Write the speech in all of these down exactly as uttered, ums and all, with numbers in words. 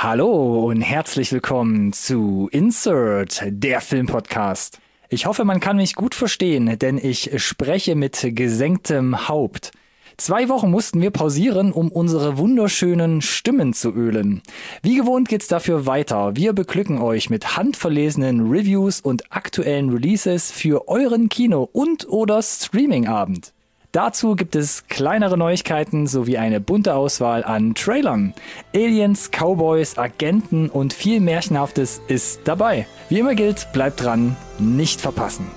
Hallo und herzlich willkommen zu Insert, der Filmpodcast. Ich hoffe, man kann mich gut verstehen, denn ich spreche mit gesenktem Haupt. Zwei Wochen mussten wir pausieren, um unsere wunderschönen Stimmen zu ölen. Wie gewohnt geht's dafür weiter. Wir beglücken euch mit handverlesenen Reviews und aktuellen Releases für euren Kino- und oder Streaming-Abend. Dazu gibt es kleinere Neuigkeiten sowie eine bunte Auswahl an Trailern. Aliens, Cowboys, Agenten und viel Märchenhaftes ist dabei. Wie immer gilt, bleibt dran, nicht verpassen.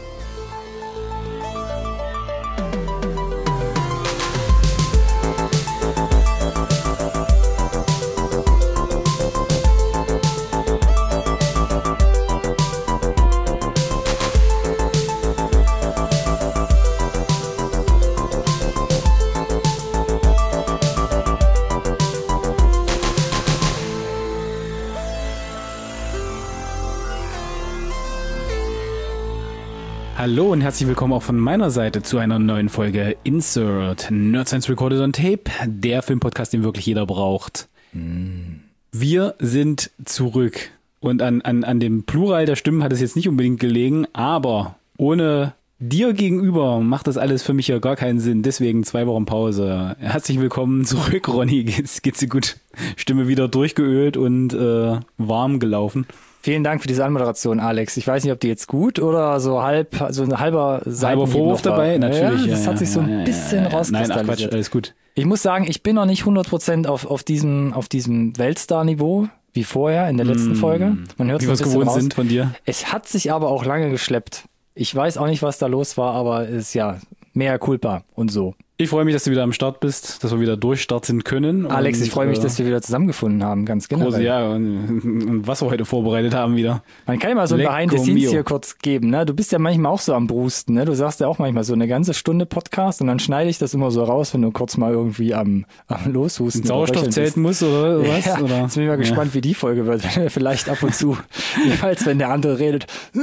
Hallo und herzlich willkommen auch von meiner Seite zu einer neuen Folge Insert Nerd Science Recorded on Tape, der Filmpodcast, den wirklich jeder braucht. Mm. Wir sind zurück und an, an, an dem Plural der Stimmen hat es jetzt nicht unbedingt gelegen, aber ohne dir gegenüber macht das alles für mich ja gar keinen Sinn, deswegen zwei Wochen Pause. Herzlich willkommen zurück, Ronny, geht's, geht's dir gut? Stimme wieder durchgeölt und äh, warm gelaufen. Vielen Dank für diese Anmoderation, Alex. Ich weiß nicht, ob die jetzt gut oder so halb, so ein halber Seiten halber Vorwurf dabei, natürlich. Ja, das ja, hat sich ja, so ein ja, bisschen ja, ja. rauskristallisiert. Nein, ach Quatsch, alles gut. Ich muss sagen, ich bin noch nicht hundert Prozent auf, auf diesem, auf diesem Weltstar-Niveau wie vorher in der letzten mm. Folge. Man hört wie so wir es gewohnt raus. sind von dir. Es hat sich aber auch lange geschleppt. Ich weiß auch nicht, was da los war, aber es ist ja mehr culpa und so. Ich freue mich, dass du wieder am Start bist, dass wir wieder durchstarten können. Alex, und, ich freue mich, äh, dass wir wieder zusammengefunden haben, ganz genau. Große, ja, und, und was wir heute vorbereitet haben wieder. Man kann ja mal so ein Behind the Scenes hier kurz geben, ne? Du bist ja manchmal auch so am Brusten, ne? Du sagst ja auch manchmal so eine ganze Stunde Podcast und dann schneide ich das immer so raus, wenn du kurz mal irgendwie am, am Loshusten ein Sauerstoff zelten musst oder was? Ja, oder? Jetzt bin ich mal gespannt, ja. wie die Folge wird. Vielleicht ab und zu, jeweils wenn der andere redet.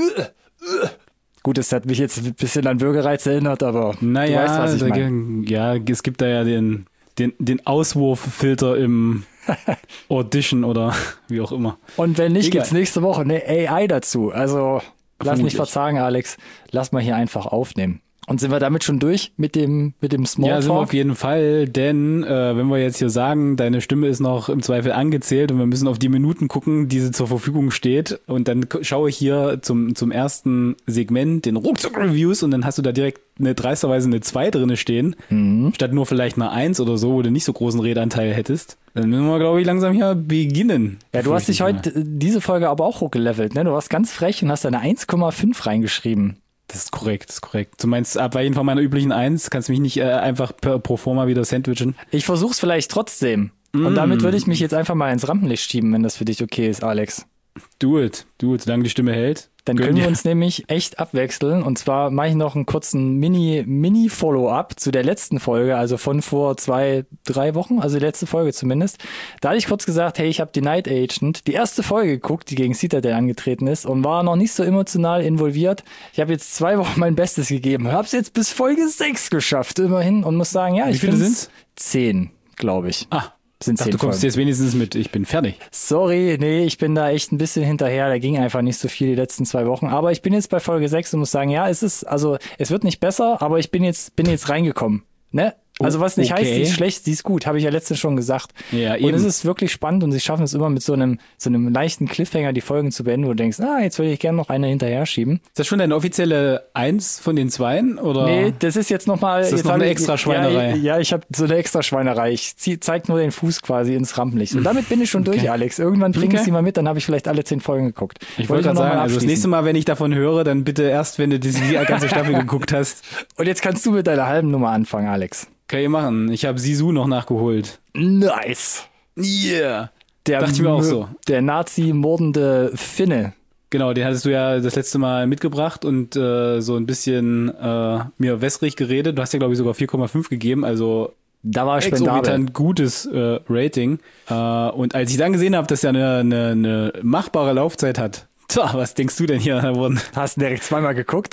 Gut, das hat mich jetzt ein bisschen an Würgereiz erinnert, aber naja, du weißt, was ich meine. Ja, es gibt da ja den, den, den Auswurffilter im Audition oder wie auch immer. Und wenn nicht, Egal. Gibt's nächste Woche eine A I dazu. Also lass Vermutlich. nicht verzagen, Alex. Lass mal hier einfach aufnehmen. Und sind wir damit schon durch mit dem mit dem Smalltalk? Ja, sind wir auf jeden Fall, denn äh, wenn wir jetzt hier sagen, deine Stimme ist noch im Zweifel angezählt und wir müssen auf die Minuten gucken, die sie zur Verfügung steht und dann schaue ich hier zum zum ersten Segment, den Ruckzuck-Reviews und dann hast du da direkt eine dreisterweise eine zwei drinne stehen, mhm. statt nur vielleicht eine eins oder so, wo du nicht so großen Redeanteil hättest. Dann müssen wir, glaube ich, langsam hier beginnen. Ja, du hast dich heute diese Folge aber auch hochgelevelt, ne? Du warst ganz frech und hast eine eins Komma fünf reingeschrieben. Das ist korrekt, das ist korrekt. Du meinst, abweichend von meiner üblichen Eins, kannst du mich nicht äh, einfach per, pro forma wieder sandwichen? Ich versuch's vielleicht trotzdem. Mm. Und damit würde ich mich jetzt einfach mal ins Rampenlicht schieben, wenn das für dich okay ist, Alex. Do it, do it, solange die Stimme hält. Dann können wir uns nämlich echt abwechseln. Und zwar mache ich noch einen kurzen Mini, Mini-Follow-up zu der letzten Folge, also von vor zwei, drei Wochen, also die letzte Folge zumindest. Da hatte ich kurz gesagt, hey, ich habe die Night Agent, die erste Folge geguckt, die gegen Citadel angetreten ist und war noch nicht so emotional involviert. Ich habe jetzt zwei Wochen mein Bestes gegeben, habe es jetzt bis Folge sechs geschafft, immerhin, und muss sagen, ja, Wie ich viele finde sind's? Zehn, glaube ich. Ah. Sind Ach, du kommst Folgen. jetzt wenigstens mit, ich bin fertig. Sorry, nee, ich bin da echt ein bisschen hinterher, da ging einfach nicht so viel die letzten zwei Wochen, aber ich bin jetzt bei Folge sechs und muss sagen, ja, es ist, also, es wird nicht besser, aber ich bin jetzt, bin jetzt reingekommen, ne? Also was nicht okay. heißt, sie ist schlecht, sie ist gut, habe ich ja letztens schon gesagt. Ja, eben. Und eben. es ist wirklich spannend und sie schaffen es immer mit so einem so einem leichten Cliffhanger die Folgen zu beenden, wo du denkst, ah, jetzt würde ich gerne noch eine hinterher schieben. Ist das schon deine offizielle Eins von den Zweien? Oder? Nee, das ist jetzt nochmal... Ist das jetzt noch eine ich, extra Schweinerei? Ja, ja ich habe so eine extra Schweinerei. Ich zieh, zeig nur den Fuß quasi ins Rampenlicht. Und damit bin ich schon durch, okay. Alex. Irgendwann bring okay. ich sie mal mit, dann habe ich vielleicht alle zehn Folgen geguckt. Ich wollte gerade sagen, also das nächste Mal, wenn ich davon höre, dann bitte erst, wenn du diese ganze Staffel geguckt hast. Und jetzt kannst du mit deiner halben Nummer anfangen, Alex. Kann ich machen. Ich habe Sisu noch nachgeholt. Nice. Yeah. Der Dachte ich mir auch so. Der Nazi-mordende Finne. Genau, den hattest du ja das letzte Mal mitgebracht und äh, so ein bisschen äh, mir wässrig geredet. Du hast ja, glaube ich, sogar vier Komma fünf gegeben, also da war exorbitant gutes äh, Rating. Äh, und als ich dann gesehen habe, dass er eine, eine, eine machbare Laufzeit hat, tja, was denkst du denn hier? Hast du direkt zweimal geguckt?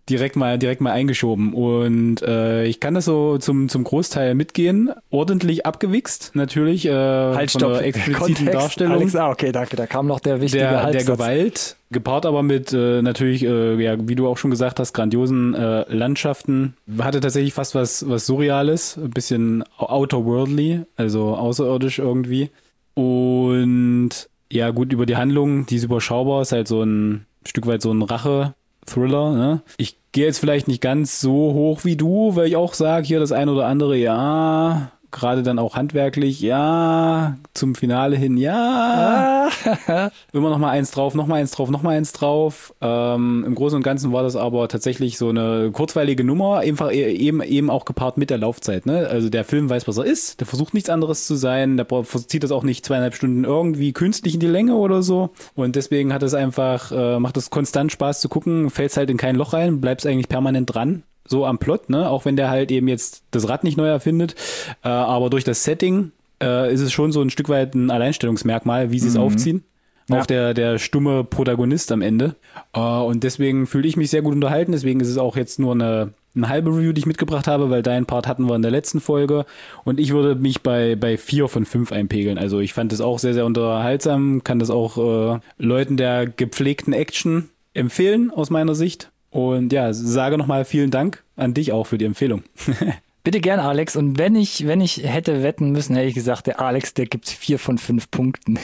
direkt mal direkt mal eingeschoben und äh, ich kann das so zum zum Großteil mitgehen. Ordentlich abgewichst, natürlich, äh, halt, von stopp. der expliziten Kontext. Darstellung. Alex, ah, okay, danke, da kam noch der wichtige der, der Halbsatz. Gewalt, gepaart aber mit äh, natürlich, äh, ja, wie du auch schon gesagt hast, grandiosen äh, Landschaften. Hatte tatsächlich fast was was Surreales, ein bisschen outerworldly, also außerirdisch irgendwie. Und ja, gut, über die Handlung, die ist überschaubar, ist halt so ein Stück weit so ein Rache-Thriller. Ne? Ich gehe jetzt vielleicht nicht ganz so hoch wie du, weil ich auch sage, hier das eine oder andere, ja, gerade dann auch handwerklich, ja, zum Finale hin, ja, ah. immer noch mal eins drauf, noch mal eins drauf, noch mal eins drauf. Ähm, Im Großen und Ganzen war das aber tatsächlich so eine kurzweilige Nummer, einfach eben eben auch gepaart mit der Laufzeit. Ne? Also der Film weiß, was er ist, der versucht nichts anderes zu sein, der zieht das auch nicht zweieinhalb Stunden irgendwie künstlich in die Länge oder so. Und deswegen hat es einfach, äh, macht es konstant Spaß zu gucken, fällst halt in kein Loch rein, bleibst eigentlich permanent dran. So am Plot, ne? Auch wenn der halt eben jetzt das Rad nicht neu erfindet. Äh, aber durch das Setting äh, ist es schon so ein Stück weit ein Alleinstellungsmerkmal, wie sie es mhm. aufziehen. Ja. Auch der, der stumme Protagonist am Ende. Äh, und deswegen fühle ich mich sehr gut unterhalten. Deswegen ist es auch jetzt nur eine, eine halbe Review, die ich mitgebracht habe, weil deinen Part hatten wir in der letzten Folge. Und ich würde mich bei, bei vier von fünf einpegeln. Also ich fand es auch sehr, sehr unterhaltsam. Kann das auch äh, Leuten der gepflegten Action empfehlen, aus meiner Sicht. Und ja, sage nochmal vielen Dank an dich auch für die Empfehlung. Bitte gern, Alex. Und wenn ich, wenn ich hätte wetten müssen, hätte ich gesagt, der Alex, der gibt vier von fünf Punkten.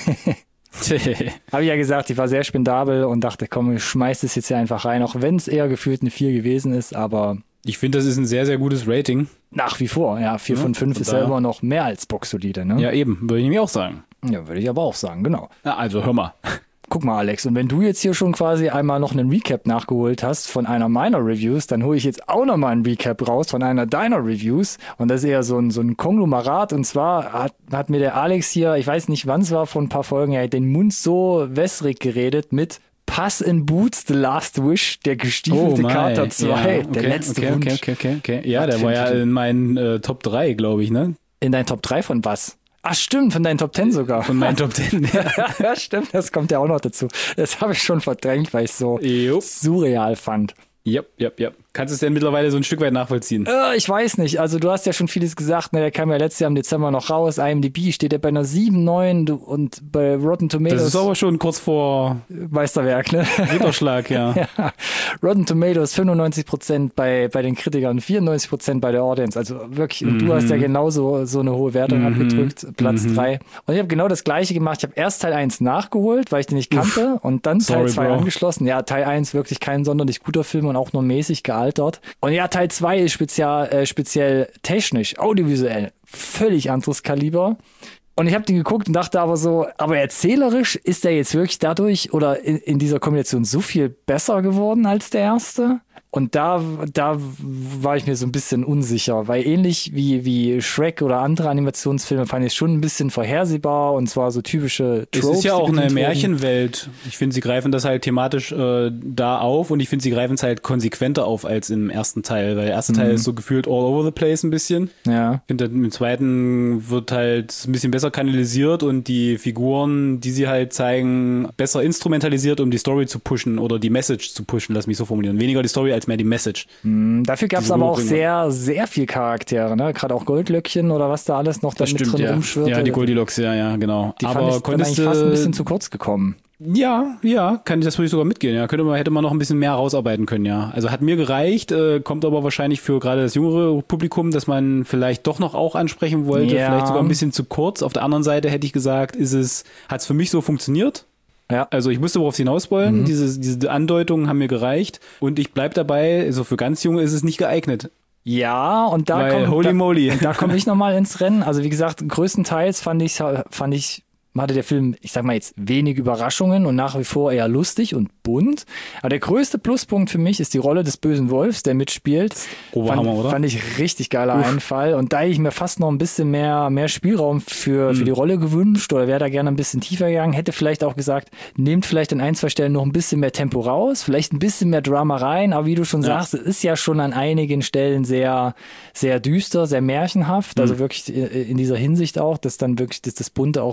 Habe ich ja gesagt, ich war sehr spendabel und dachte, komm, ich schmeiß das jetzt hier einfach rein, auch wenn es eher gefühlt eine vier gewesen ist, aber... Ich finde, das ist ein sehr, sehr gutes Rating. Nach wie vor, ja. vier ja, von fünf ist ja immer noch mehr als boxsolide, ne? Ja, eben, würde ich nämlich auch sagen. Ja, würde ich aber auch sagen, genau. Na, also, hör mal. Guck mal, Alex, und wenn du jetzt hier schon quasi einmal noch einen Recap nachgeholt hast von einer meiner Reviews, dann hole ich jetzt auch nochmal einen Recap raus von einer deiner Reviews. Und das ist eher so ein, so ein Konglomerat. Und zwar hat, hat mir der Alex hier, ich weiß nicht wann es war, vor ein paar Folgen, ja, den Mund so wässrig geredet mit Puss in Boots, The Last Wish, der gestiefelte oh Kater zwei, ja, okay, der letzte okay, Wunsch. Okay, okay, okay, okay. Ja, der war ja in meinen äh, Top drei, glaube ich, ne? In deinen Top drei von was? Ach stimmt, von deinen Top Ten sogar. Von meinen Top Ten, ja. Ja, stimmt, das kommt ja auch noch dazu. Das habe ich schon verdrängt, weil ich es so Jupp. surreal fand. Ja, ja, ja. Kannst du es denn mittlerweile so ein Stück weit nachvollziehen? Äh, ich weiß nicht. Also du hast ja schon vieles gesagt. Ne? Der kam ja letztes Jahr im Dezember noch raus. I M D B steht ja bei einer sieben, neun und bei Rotten Tomatoes... Das ist aber schon kurz vor... Meisterwerk, ne? Ritterschlag, ja. Ja. Rotten Tomatoes fünfundneunzig Prozent bei, bei den Kritikern, vierundneunzig Prozent bei der Audience. Also wirklich, und mhm. du hast ja genauso so eine hohe Wertung mhm. abgedrückt. Platz drei. Mhm. Und ich habe genau das Gleiche gemacht. Ich habe erst Teil eins nachgeholt, weil ich den nicht kannte. Uff. Und dann Teil zwei angeschlossen. Ja, Teil eins wirklich kein sonderlich guter Film und auch nur mäßig gealtert. Und ja, Teil zwei ist spezial, äh, speziell technisch, audiovisuell, völlig anderes Kaliber. Und ich habe den geguckt und dachte aber so, aber erzählerisch ist der jetzt wirklich dadurch oder in, in dieser Kombination so viel besser geworden als der erste? Und da, da war ich mir so ein bisschen unsicher, weil ähnlich wie, wie Shrek oder andere Animationsfilme fand ich es schon ein bisschen vorhersehbar und zwar so typische Tropes. Es ist ja auch eine Märchenwelt. Ich finde, sie greifen das halt thematisch äh, da auf und ich finde, sie greifen es halt konsequenter auf als im ersten Teil, weil der erste mhm. Teil ist so gefühlt all over the place ein bisschen. Ja. Ich finde, im zweiten wird halt ein bisschen besser kanalisiert und die Figuren, die sie halt zeigen, besser instrumentalisiert, um die Story zu pushen oder die Message zu pushen, lass mich so formulieren. Weniger die Story als mehr die Message. Mm, dafür gab es aber auch sehr, sehr viel Charaktere, ne? Gerade auch Goldlöckchen oder was da alles noch da mit drin ja. rumschwirrt. Ja, die Goldilocks, ja, ja, genau. Die aber fand ich konntest dann eigentlich fast ein bisschen zu kurz gekommen. Ja, ja, kann ich das würde ich sogar mitgehen, ja. Könnte man, hätte man noch ein bisschen mehr rausarbeiten können, ja. Also hat mir gereicht, äh, kommt aber wahrscheinlich für gerade das jüngere Publikum, dass man vielleicht doch noch auch ansprechen wollte, ja. vielleicht sogar ein bisschen zu kurz. Auf der anderen Seite hätte ich gesagt, ist es, hat es für mich so funktioniert. Ja. Also ich wusste, worauf sie hinaus wollen. Mhm. Diese, diese Andeutungen haben mir gereicht. Und ich bleib dabei, also für ganz Junge ist es nicht geeignet. Ja, und da Weil, komme holy moly. da komme ich nochmal ins Rennen. Also wie gesagt, größtenteils fand ich, fand ich, hatte der Film, ich sag mal jetzt, wenig Überraschungen und nach wie vor eher lustig und bunt. Aber der größte Pluspunkt für mich ist die Rolle des bösen Wolfs, der mitspielt. Oberhammer, fand, oder? Fand ich richtig geiler Uff. Einfall. Und da hätte ich mir fast noch ein bisschen mehr, mehr Spielraum für, mhm. für die Rolle gewünscht oder wäre da gerne ein bisschen tiefer gegangen. Hätte vielleicht auch gesagt, nehmt vielleicht an ein, zwei Stellen noch ein bisschen mehr Tempo raus, vielleicht ein bisschen mehr Drama rein. Aber wie du schon ja. sagst, es ist ja schon an einigen Stellen sehr, sehr düster, sehr märchenhaft. Mhm. Also wirklich in dieser Hinsicht auch, dass dann wirklich dass das Bunte auch in sich ein bisschen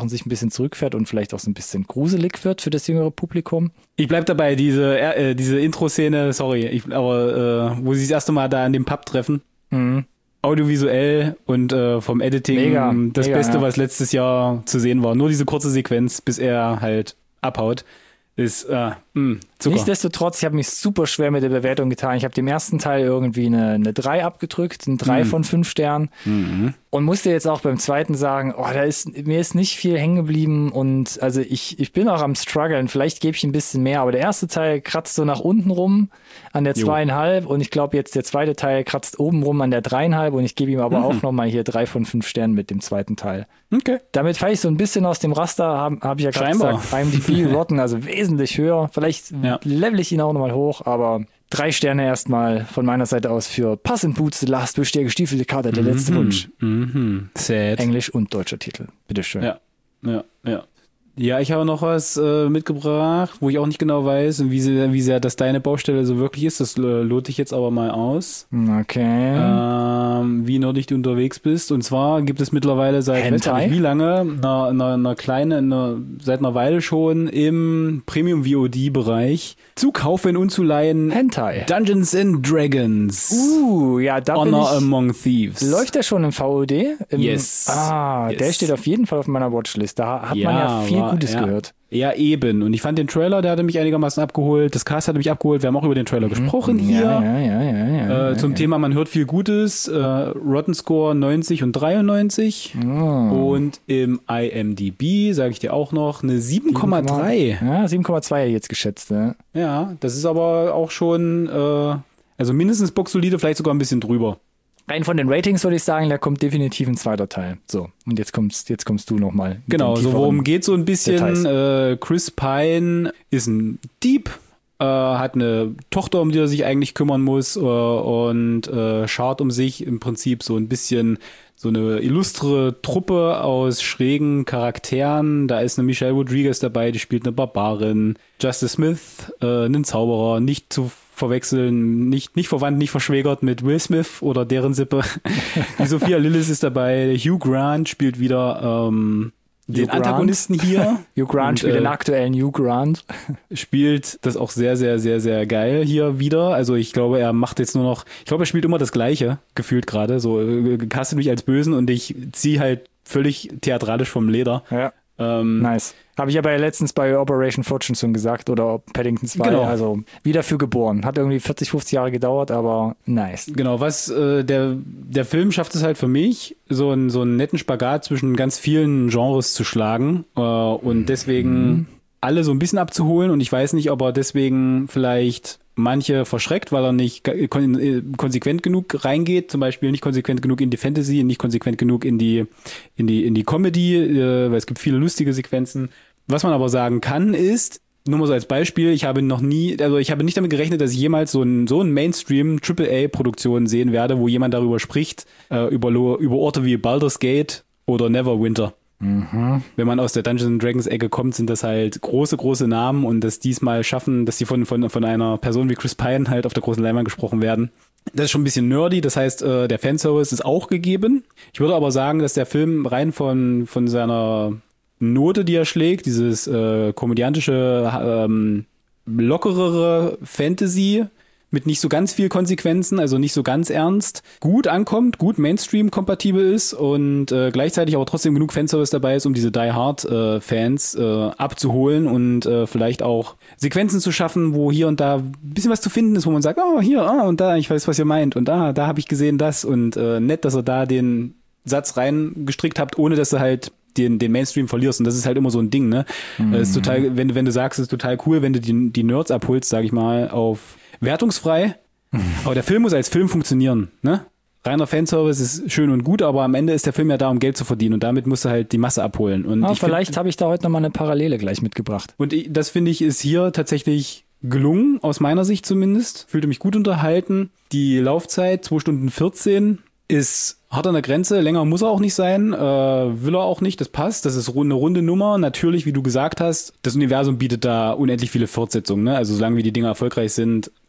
bisschen zurückfährt und vielleicht auch so ein bisschen gruselig wird für das jüngere Publikum. Ich bleib dabei, diese, äh, diese Intro-Szene, sorry, ich, aber äh, wo sie das erste Mal da in dem Pub treffen. Mhm. Audiovisuell und äh, vom Editing Mega, das mega, Beste, ja. was letztes Jahr zu sehen war. Nur diese kurze Sequenz, bis er halt abhaut, ist äh, mh, Zucker. Nichtsdestotrotz, ich habe mich super schwer mit der Bewertung getan. Ich habe dem ersten Teil irgendwie eine, eine drei abgedrückt, eine drei Mhm. von fünf Sternen. Mhm. Und musste jetzt auch beim zweiten sagen, oh, da ist, mir ist nicht viel hängen geblieben und also ich, ich bin auch am struggeln. Vielleicht gebe ich ein bisschen mehr, aber der erste Teil kratzt so nach unten rum an der Jo. zweieinhalb und ich glaube jetzt der zweite Teil kratzt oben rum an der dreieinhalb und ich gebe ihm aber Mhm. auch nochmal hier drei von fünf Sternen mit dem zweiten Teil. Okay. Damit falle ich so ein bisschen aus dem Raster, habe hab ich ja gerade Scheinbar. gesagt, IMDb Rotten, also wesentlich höher. Vielleicht Ja. level ich ihn auch nochmal hoch, aber drei Sterne erstmal von meiner Seite aus für Pass in Boots, The Last Wish, der gestiefelte Kater, der letzte Wunsch. Mhm. Sad. Englisch und deutscher Titel. Bitteschön. Ja, ja, ja. Ja, ich habe noch was äh, mitgebracht, wo ich auch nicht genau weiß, wie sehr, wie sehr das deine Baustelle so wirklich ist. Das äh, lote ich jetzt aber mal aus. Okay. Ähm, wie nerdig du unterwegs bist. Und zwar gibt es mittlerweile seit Hentai? weiß nicht wie lange, einer, einer, einer kleinen, einer, seit einer Weile schon im Premium-V O D-Bereich zu kaufen und zu leihen Hentai. Dungeons and Dragons. Uh, ja, da bin Honor ich. Among Thieves. Läuft der schon im V O D? Im, Yes. Ah, Yes. der steht auf jeden Fall auf meiner Watchlist. Da hat man ja viel war- Gutes ja. gehört. Ja, eben. Und ich fand den Trailer, der hatte mich einigermaßen abgeholt. Das Cast hatte mich abgeholt. Wir haben auch über den Trailer gesprochen hier. Ja, ja, ja, ja, ja. Äh, zum Thema, man hört viel Gutes. Äh, Rotten Score neunzig und dreiundneunzig. Oh. Und im I M D B, sage ich dir auch noch, eine sieben Komma drei. Ja, sieben Komma zwei jetzt geschätzt. Ne? Ja, das ist aber auch schon, äh, also mindestens boxsolide, vielleicht sogar ein bisschen drüber. Rein von den Ratings würde ich sagen, da kommt definitiv ein zweiter Teil. So, und jetzt kommst, jetzt kommst du nochmal. Genau, so worum geht so ein bisschen. Details. Äh, Chris Pine ist ein Dieb, äh, hat eine Tochter, um die er sich eigentlich kümmern muss äh, und äh, schart um sich im Prinzip so ein bisschen so eine illustre Truppe aus schrägen Charakteren. Da ist eine Michelle Rodriguez dabei, die spielt eine Barbarin. Justice Smith, äh, einen Zauberer, nicht zu verwechseln, nicht, nicht verwandt, nicht verschwägert mit Will Smith oder deren Sippe. Die Sophia Lillis ist dabei, Hugh Grant spielt wieder ähm, den Hugh Grant? Antagonisten hier. Hugh Grant Und, spielt äh, den aktuellen Hugh Grant. Spielt das auch sehr, sehr, sehr, sehr geil hier wieder. Also ich glaube, er macht jetzt nur noch, ich glaube, er spielt immer das Gleiche, gefühlt gerade. So, äh, castet mich als Bösen und ich ziehe halt völlig theatralisch vom Leder. Ja, Ähm, nice. Habe ich aber ja letztens bei Operation Fortune schon gesagt oder Paddington zwei. Genau. Also wieder für geboren. Hat irgendwie vierzig, fünfzig Jahre gedauert, aber nice. Genau, was äh, der der Film schafft es halt für mich, so einen so einen netten Spagat zwischen ganz vielen Genres zu schlagen äh, und deswegen alle so ein bisschen abzuholen und ich weiß nicht, ob er deswegen vielleicht manche verschreckt, weil er nicht kon äh, konsequent genug reingeht, zum Beispiel nicht konsequent genug in die Fantasy, nicht konsequent genug in die in die in die Comedy, äh, weil es gibt viele lustige Sequenzen. Was man aber sagen kann, ist, nur mal so als Beispiel, ich habe noch nie, also ich habe nicht damit gerechnet, dass ich jemals so ein so ein Mainstream Triple A Produktion sehen werde, wo jemand darüber spricht, äh, über, Lo über Orte wie Baldur's Gate oder Neverwinter. Mhm. Wenn man aus der Dungeons and Dragons Ecke kommt, sind das halt große, große Namen und das diesmal schaffen, dass die von, von, von einer Person wie Chris Pine halt auf der großen Leinwand gesprochen werden. Das ist schon ein bisschen nerdy, das heißt, äh, der Fanservice ist auch gegeben. Ich würde aber sagen, dass der Film rein von, von seiner Note, die er schlägt, dieses äh, komödiantische, ähm, lockerere Fantasy mit nicht so ganz viel Konsequenzen, also nicht so ganz ernst, gut ankommt, gut Mainstream-kompatibel ist und äh, gleichzeitig aber trotzdem genug Fanservice dabei ist, um diese Die-Hard-Fans äh, äh, abzuholen und äh, vielleicht auch Sequenzen zu schaffen, wo hier und da ein bisschen was zu finden ist, wo man sagt, oh, hier, ah, und da, ich weiß, was ihr meint und da, da habe ich gesehen das und äh, nett, dass ihr da den Satz reingestrickt habt, ohne dass ihr halt den, den Mainstream verlierst und das ist halt immer so ein Ding, ne? Mhm. Das ist total, wenn, wenn du sagst, es ist total cool, wenn du die, die Nerds abholst, sag ich mal, auf wertungsfrei, mhm. aber der Film muss als Film funktionieren, ne? Reiner Fanservice ist schön und gut, aber am Ende ist der Film ja da, um Geld zu verdienen und damit musst du halt die Masse abholen. Und Ah, ich vielleicht habe ich da heute nochmal eine Parallele gleich mitgebracht. Und ich, das finde ich ist hier tatsächlich gelungen, aus meiner Sicht zumindest. Fühlte mich gut unterhalten. Die Laufzeit, zwei Stunden vierzehn, ist hart an der Grenze. Länger muss er auch nicht sein. Äh, will er auch nicht. Das passt. Das ist eine runde Nummer. Natürlich, wie du gesagt hast, das Universum bietet da unendlich viele Fortsetzungen. Ne? Also solange wie die Dinger erfolgreich sind,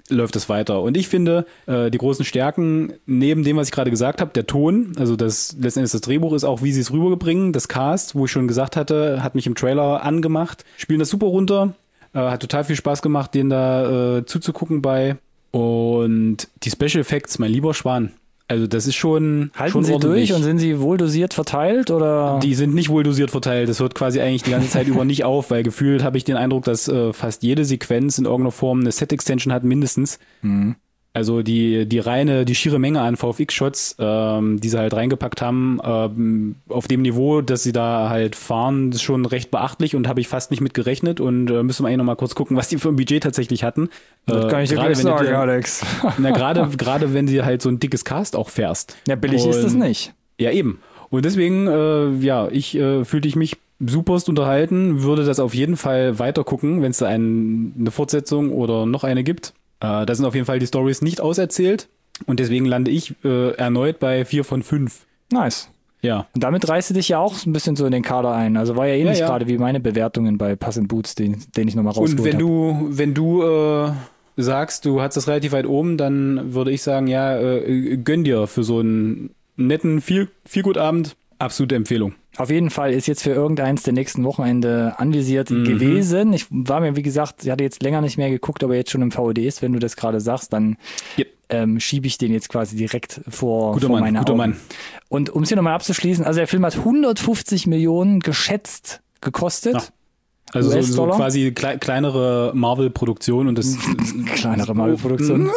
läuft es weiter. Und ich finde, äh, die großen Stärken, neben dem, was ich gerade gesagt habe, der Ton, also das letztendlich das Drehbuch ist auch, wie sie es rüberbringen, das Cast, wo ich schon gesagt hatte, hat mich im Trailer angemacht, spielen das super runter, äh, hat total viel Spaß gemacht, denen da äh, zuzugucken bei. Und die Special Effects, mein lieber Schwan. Also das ist schon Halten schon sie ordentlich. durch und sind sie wohl dosiert verteilt, oder? Die sind nicht wohl dosiert verteilt. Das hört quasi eigentlich die ganze Zeit über nicht auf, weil gefühlt habe ich den Eindruck, dass äh, fast jede Sequenz in irgendeiner Form eine Set-Extension hat, mindestens. Mhm. Also die die reine, die schiere Menge an V F X-Shots, ähm, die sie halt reingepackt haben, ähm, auf dem Niveau, dass sie da halt fahren, ist schon recht beachtlich und habe ich fast nicht mit gerechnet und äh, müssen wir eigentlich noch mal kurz gucken, was die für ein Budget tatsächlich hatten. Das äh, kann ich dir gleich sagen, dir, Alex. Na, gerade gerade wenn sie halt so ein dickes Cast auch fährst. Ja, billig und, ist es nicht. Ja, eben. Und deswegen, äh, ja, ich äh, fühlte ich mich superst unterhalten, würde das auf jeden Fall weiter gucken, wenn es da ein, eine Fortsetzung oder noch eine gibt. Äh, da sind auf jeden Fall die Storys nicht auserzählt und deswegen lande ich äh, erneut bei vier von fünf. Nice. Ja. Und damit reißt du dich ja auch ein bisschen so in den Kader ein. Also war ja ähnlich ja, ja. gerade wie meine Bewertungen bei Puss in Boots, den, den ich nochmal rausgeholt habe. Und wenn du, wenn du äh, sagst, du hast das relativ weit oben, dann würde ich sagen, ja, äh, gönn dir für so einen netten viel, viel gut Abend. Absolute Empfehlung. Auf jeden Fall ist jetzt für irgendeins der nächsten Wochenende anvisiert mhm. gewesen. Ich war mir, wie gesagt, ich hatte jetzt länger nicht mehr geguckt, aber jetzt schon im V O D ist, wenn du das gerade sagst, dann yep. ähm, schiebe ich den jetzt quasi direkt vor, guter vor Mann, meine guter Augen. Mann. Und um es hier nochmal abzuschließen, also der Film hat hundertfünfzig Millionen geschätzt gekostet. Ja. Also so, so quasi klei- kleinere Marvel-Produktion und das kleinere Marvel-Produktion.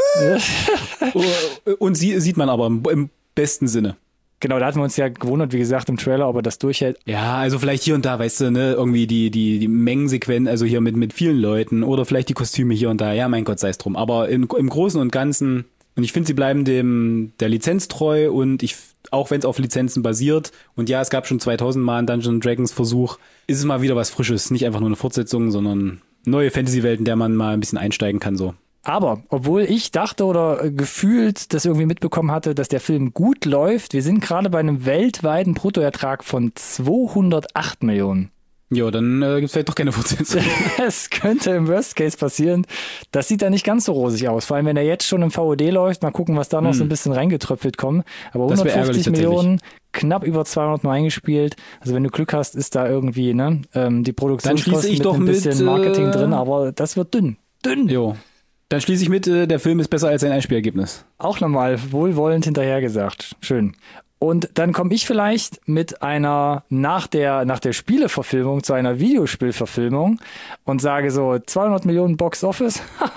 Und sie sieht man aber im, im besten Sinne. Genau, da hatten wir uns ja gewundert, wie gesagt, im Trailer, ob er das durchhält. Ja, also vielleicht hier und da, weißt du, ne, irgendwie die, die, die Mengensequenz, also hier mit, mit vielen Leuten oder vielleicht die Kostüme hier und da, ja, mein Gott, sei es drum. Aber im, im Großen und Ganzen, und ich finde, sie bleiben dem, der Lizenz treu und ich, auch wenn es auf Lizenzen basiert, und ja, es gab schon zweitausend Mal einen Dungeons and Dragons Versuch, ist es mal wieder was Frisches, nicht einfach nur eine Fortsetzung, sondern neue Fantasy-Welt, in der man mal ein bisschen einsteigen kann, so. Aber, obwohl ich dachte oder gefühlt das irgendwie mitbekommen hatte, dass der Film gut läuft, wir sind gerade bei einem weltweiten Bruttoertrag von zweihundertacht Millionen. Ja, dann äh, gibt es vielleicht doch keine Fortsetzung. Es könnte im Worst Case passieren. Das sieht da nicht ganz so rosig aus. Vor allem, wenn er jetzt schon im V O D läuft, mal gucken, was da noch hm. so ein bisschen reingetröpfelt kommt. Aber hundertfünfzig Millionen, knapp über zweihundert nur eingespielt. Also wenn du Glück hast, ist da irgendwie ne ähm, die Produktionskosten mit, mit ein bisschen mit, Marketing äh, drin, aber das wird dünn. Dünn. Jo. Dann schließe ich mit, äh, der Film ist besser als sein Einspielergebnis. Auch nochmal wohlwollend hinterhergesagt. Schön. Und dann komme ich vielleicht mit einer, nach der, nach der Spieleverfilmung zu einer Videospielverfilmung und sage so zweihundert Millionen Box Office.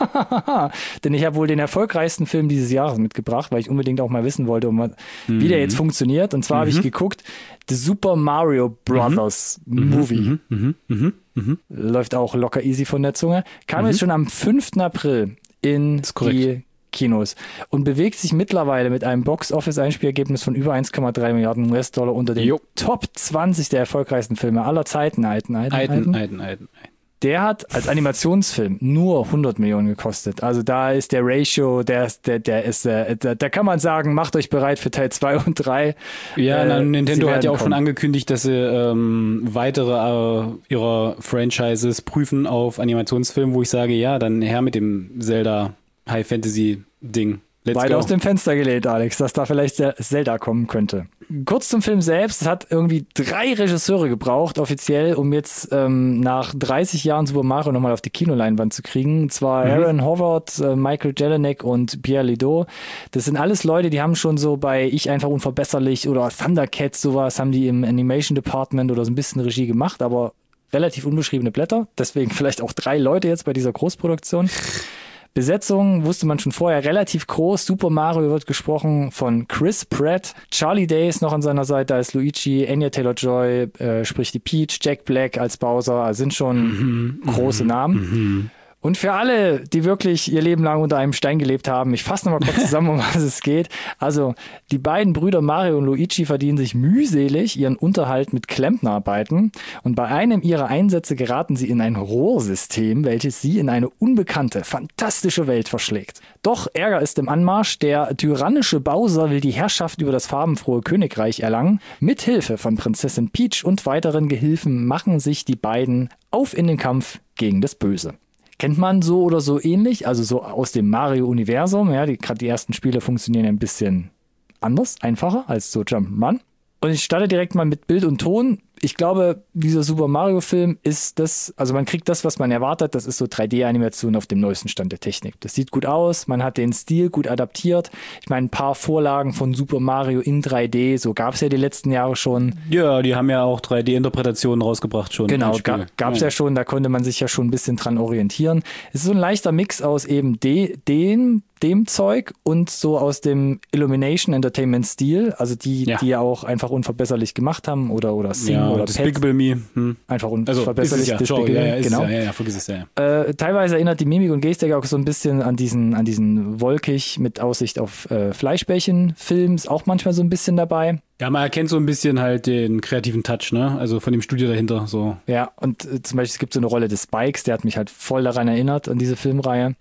Denn ich habe wohl den erfolgreichsten Film dieses Jahres mitgebracht, weil ich unbedingt auch mal wissen wollte, um, mhm. wie der jetzt funktioniert. Und zwar mhm. habe ich geguckt, The Super Mario Brothers mhm. Movie. Mhm. Mhm. Mhm. Läuft auch locker easy von der Zunge. Kam mhm. jetzt schon am fünften April in die Kinos und bewegt sich mittlerweile mit einem Box-Office-Einspielergebnis von über eins Komma drei Milliarden U S-Dollar unter den jo. Top zwanzig der erfolgreichsten Filme aller Zeiten. Alten, alten, alten, alten. alten, alten. Der hat als Animationsfilm nur hundert Millionen gekostet. Also da ist der Ratio, der, der, der ist, äh, da, da kann man sagen, macht euch bereit für Teil zwei und drei. Ja, äh, na, Nintendo hat ja auch kommen. schon angekündigt, dass sie ähm, weitere äh, ihrer Franchises prüfen auf Animationsfilmen, wo ich sage, ja, dann her mit dem Zelda High Fantasy Ding. Let's Weit go. aus dem Fenster gelehnt, Alex, dass da vielleicht Zelda kommen könnte. Kurz zum Film selbst. Es hat irgendwie drei Regisseure gebraucht, offiziell, um jetzt ähm, nach dreißig Jahren Super Mario nochmal auf die Kinoleinwand zu kriegen. Und zwar mhm. Aaron Howard, äh, Michael Jelinek und Pierre Ledo. Das sind alles Leute, die haben schon so bei Ich einfach unverbesserlich oder Thundercats sowas, haben die im Animation Department oder so ein bisschen Regie gemacht, aber relativ unbeschriebene Blätter. Deswegen vielleicht auch drei Leute jetzt bei dieser Großproduktion. Besetzung wusste man schon vorher, relativ groß. Super Mario wird gesprochen von Chris Pratt. Charlie Day ist noch an seiner Seite als Luigi. Anya Taylor-Joy äh, spricht die Peach. Jack Black als Bowser. Also sind schon mhm, große Namen. Mhm. Und für alle, die wirklich ihr Leben lang unter einem Stein gelebt haben, ich fasse nochmal kurz zusammen, um was es geht. Also, die beiden Brüder Mario und Luigi verdienen sich mühselig ihren Unterhalt mit Klempnerarbeiten. Und bei einem ihrer Einsätze geraten sie in ein Rohrsystem, welches sie in eine unbekannte, fantastische Welt verschlägt. Doch Ärger ist im Anmarsch. Der tyrannische Bowser will die Herrschaft über das farbenfrohe Königreich erlangen. Mit Hilfe von Prinzessin Peach und weiteren Gehilfen machen sich die beiden auf in den Kampf gegen das Böse. kennt man so oder so ähnlich, also so aus dem Mario-Universum. Ja, die, gerade die ersten Spiele funktionieren ein bisschen anders, einfacher als so Jump'n'Run. Und ich starte direkt mal mit Bild und Ton. Ich glaube, dieser Super Mario-Film ist das, also man kriegt das, was man erwartet, das ist so drei D-Animation auf dem neuesten Stand der Technik. Das sieht gut aus, man hat den Stil gut adaptiert. Ich meine, ein paar Vorlagen von Super Mario in drei D, so gab es ja die letzten Jahre schon. Ja, die haben ja auch drei D-Interpretationen rausgebracht schon. Genau, ga, gab es ja. ja schon, da konnte man sich ja schon ein bisschen dran orientieren. Es ist so ein leichter Mix aus eben de, dem, dem Zeug und so aus dem Illumination Entertainment Stil, also die, ja. die ja auch einfach unverbesserlich gemacht haben oder, oder Sing ja, oder Despicable Me. Hm. Einfach unverbesserlich. Also, Despicable, ja, ja, genau. Ja, ja, ja, vergiss es, ja. ja. Äh, teilweise erinnert die Mimik und Gestik auch so ein bisschen an diesen, an diesen wolkig mit Aussicht auf äh, Fleischbällchen-Film, ist auch manchmal so ein bisschen dabei. Ja, man erkennt so ein bisschen halt den kreativen Touch, ne? Also von dem Studio dahinter, so. Ja, und äh, zum Beispiel, es gibt so eine Rolle des Spikes, der hat mich halt voll daran erinnert, an diese Filmreihe.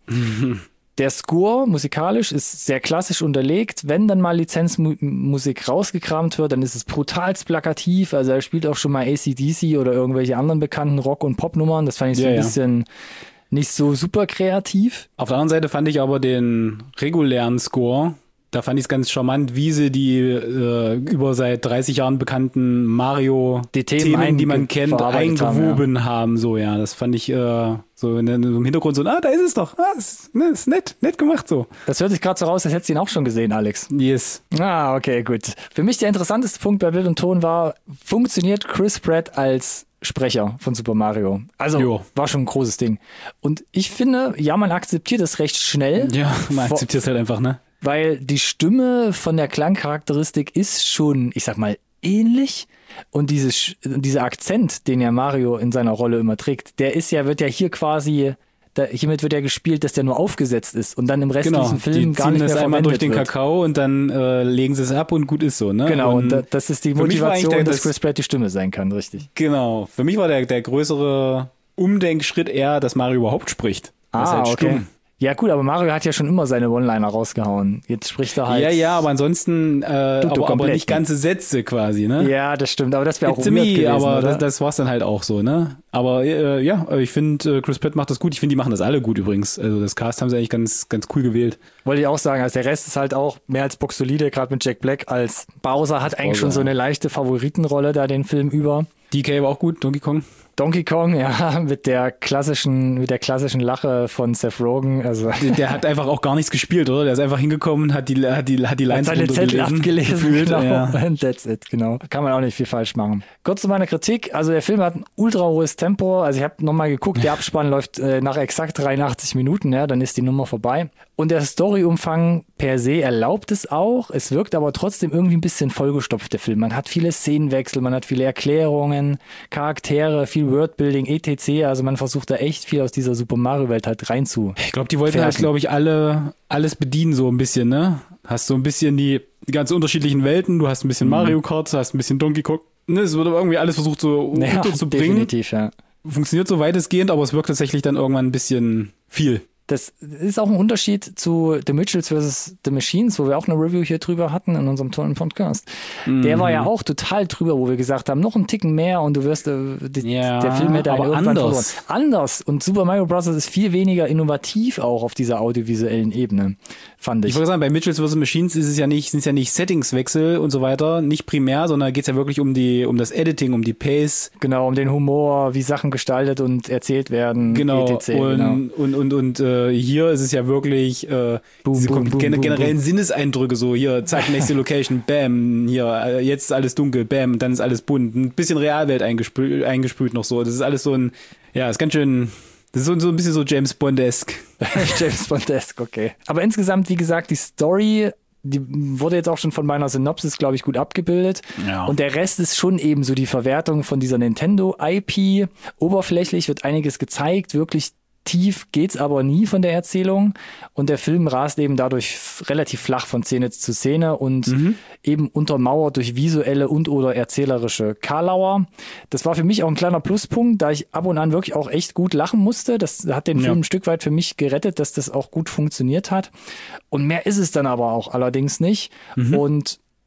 Der Score musikalisch ist sehr klassisch unterlegt. Wenn dann mal Lizenzmusik rausgekramt wird, dann ist es brutal plakativ. Also er spielt auch schon mal A C D C oder irgendwelche anderen bekannten Rock- und Popnummern. Das fand ich so ja, ein bisschen ja. nicht so super kreativ. Auf der anderen Seite fand ich aber den regulären Score, da fand ich es ganz charmant, wie sie die äh, über seit dreißig Jahren bekannten Mario-Themen, die man kennt, eingewoben haben, ja. haben. So, ja, das fand ich äh, so in, im Hintergrund so, ah, da ist es doch. Ah, ist, ne, ist nett, nett gemacht so. Das hört sich gerade so raus, als hättest du ihn auch schon gesehen, Alex. Yes. Ah, okay, gut. Für mich der interessanteste Punkt bei Bild und Ton war, funktioniert Chris Pratt als Sprecher von Super Mario. Also jo. war schon ein großes Ding. Und ich finde, ja, man akzeptiert es recht schnell. Ja, man akzeptiert es halt einfach, ne? Weil die Stimme von der Klangcharakteristik ist schon, ich sag mal, ähnlich. Und dieses, dieser Akzent, den ja Mario in seiner Rolle immer trägt, der ist ja, wird ja hier quasi, da, hiermit wird ja gespielt, dass der nur aufgesetzt ist und dann im restlichen genau, Film gar nicht mehr verwendet wird. Die ziehen das einmal durch den wird. Kakao und dann äh, legen sie es ab und gut ist so, ne? Genau, und, und da, das ist die Motivation, der, dass Chris Pratt die Stimme sein kann, richtig. Genau. Für mich war der, der größere Umdenkschritt eher, dass Mario überhaupt spricht. Das Ah, ist halt okay. stumm. Ja gut, aber Mario hat ja schon immer seine One-Liner rausgehauen. Jetzt spricht er halt... Ja, ja, aber ansonsten äh, aber, aber nicht ganze Sätze quasi, ne? Ja, das stimmt, aber das wäre auch It's weird me, gewesen, aber oder? das, das war's dann halt auch so, ne? Aber äh, ja, ich finde, äh, Chris Pratt macht das gut. Ich finde, die machen das alle gut übrigens. Also das Cast haben sie eigentlich ganz, ganz cool gewählt. Wollte ich auch sagen, also der Rest ist halt auch mehr als boxsolide, gerade mit Jack Black als Bowser hat eigentlich Bowser. schon so eine leichte Favoritenrolle da den Film über. D K war auch gut, Donkey Kong. Donkey Kong, ja, mit der klassischen, mit der klassischen Lache von Seth Rogen. Also der, der hat einfach auch gar nichts gespielt, oder? Der ist einfach hingekommen, hat die, hat die, hat die Lines hat seine Zettel abgelesen, gefühlt, genau. Ja. And that's it, genau. Kann man auch nicht viel falsch machen. Kurz zu meiner Kritik. Also der Film hat ein ultra hohes Tempo. Also ich habe nochmal geguckt, der Abspann läuft äh, nach exakt dreiundachtzig Minuten, ja, dann ist die Nummer vorbei. Und der Storyumfang per se erlaubt es auch. Es wirkt aber trotzdem irgendwie ein bisschen vollgestopft, der Film. Man hat viele Szenenwechsel, man hat viele Erklärungen, Charaktere, viel Wordbuilding, et cetera. Also man versucht da echt viel aus dieser Super Mario-Welt halt rein zu. Ich glaube, die wollten halt, glaube ich, alle alles bedienen so ein bisschen, ne? Hast so ein bisschen die, die ganz unterschiedlichen Welten. Du hast ein bisschen mhm. Mario Kart, hast ein bisschen Donkey Kong. Ne, es wird aber irgendwie alles versucht so ja, unterzubringen. Definitiv, ja. Funktioniert so weitestgehend, aber es wirkt tatsächlich dann irgendwann ein bisschen viel. Das ist auch ein Unterschied zu The Mitchells versus. The Machines, wo wir auch eine Review hier drüber hatten in unserem tollen Podcast. Mhm. Der war ja auch total drüber, wo wir gesagt haben, noch einen Ticken mehr und du wirst, äh, die, ja, der Film hätte aber irgendwann anders. verloren. Anders. Und Super Mario Bros. Ist viel weniger innovativ auch auf dieser audiovisuellen Ebene, fand ich. Ich wollte sagen, bei Mitchells versus. Machines ist es ja nicht, sind es ja nicht Settingswechsel und so weiter, nicht primär, sondern geht es ja wirklich um die, um das Editing, um die Pace. Genau, um den Humor, wie Sachen gestaltet und erzählt werden. Genau. et cetera. Und, genau. und, und, und, und hier ist es ja wirklich äh, boom, diese boom, boom, gen- generellen boom. Sinneseindrücke, so hier, zack, nächste Location, bam, hier, jetzt ist alles dunkel, bam, dann ist alles bunt, ein bisschen Realwelt eingespült, eingespült noch so. Das ist alles so ein, ja, ist ganz schön, das ist so, so ein bisschen so James Bond-esque. James Bond-esque, okay. Aber insgesamt, wie gesagt, die Story, die wurde jetzt auch schon von meiner Synopsis, glaube ich, gut abgebildet. Ja. Und der Rest ist schon eben so die Verwertung von dieser Nintendo-I P. Oberflächlich wird einiges gezeigt, wirklich tief geht's aber nie von der Erzählung und der Film rast eben dadurch f- relativ flach von Szene zu Szene und mhm. eben untermauert durch visuelle und oder erzählerische Karlauer. Das war für mich auch ein kleiner Pluspunkt, da ich ab und an wirklich auch echt gut lachen musste. Das hat den ja. Film ein Stück weit für mich gerettet, dass das auch gut funktioniert hat. Und mehr ist es dann aber auch allerdings nicht. Mhm. Und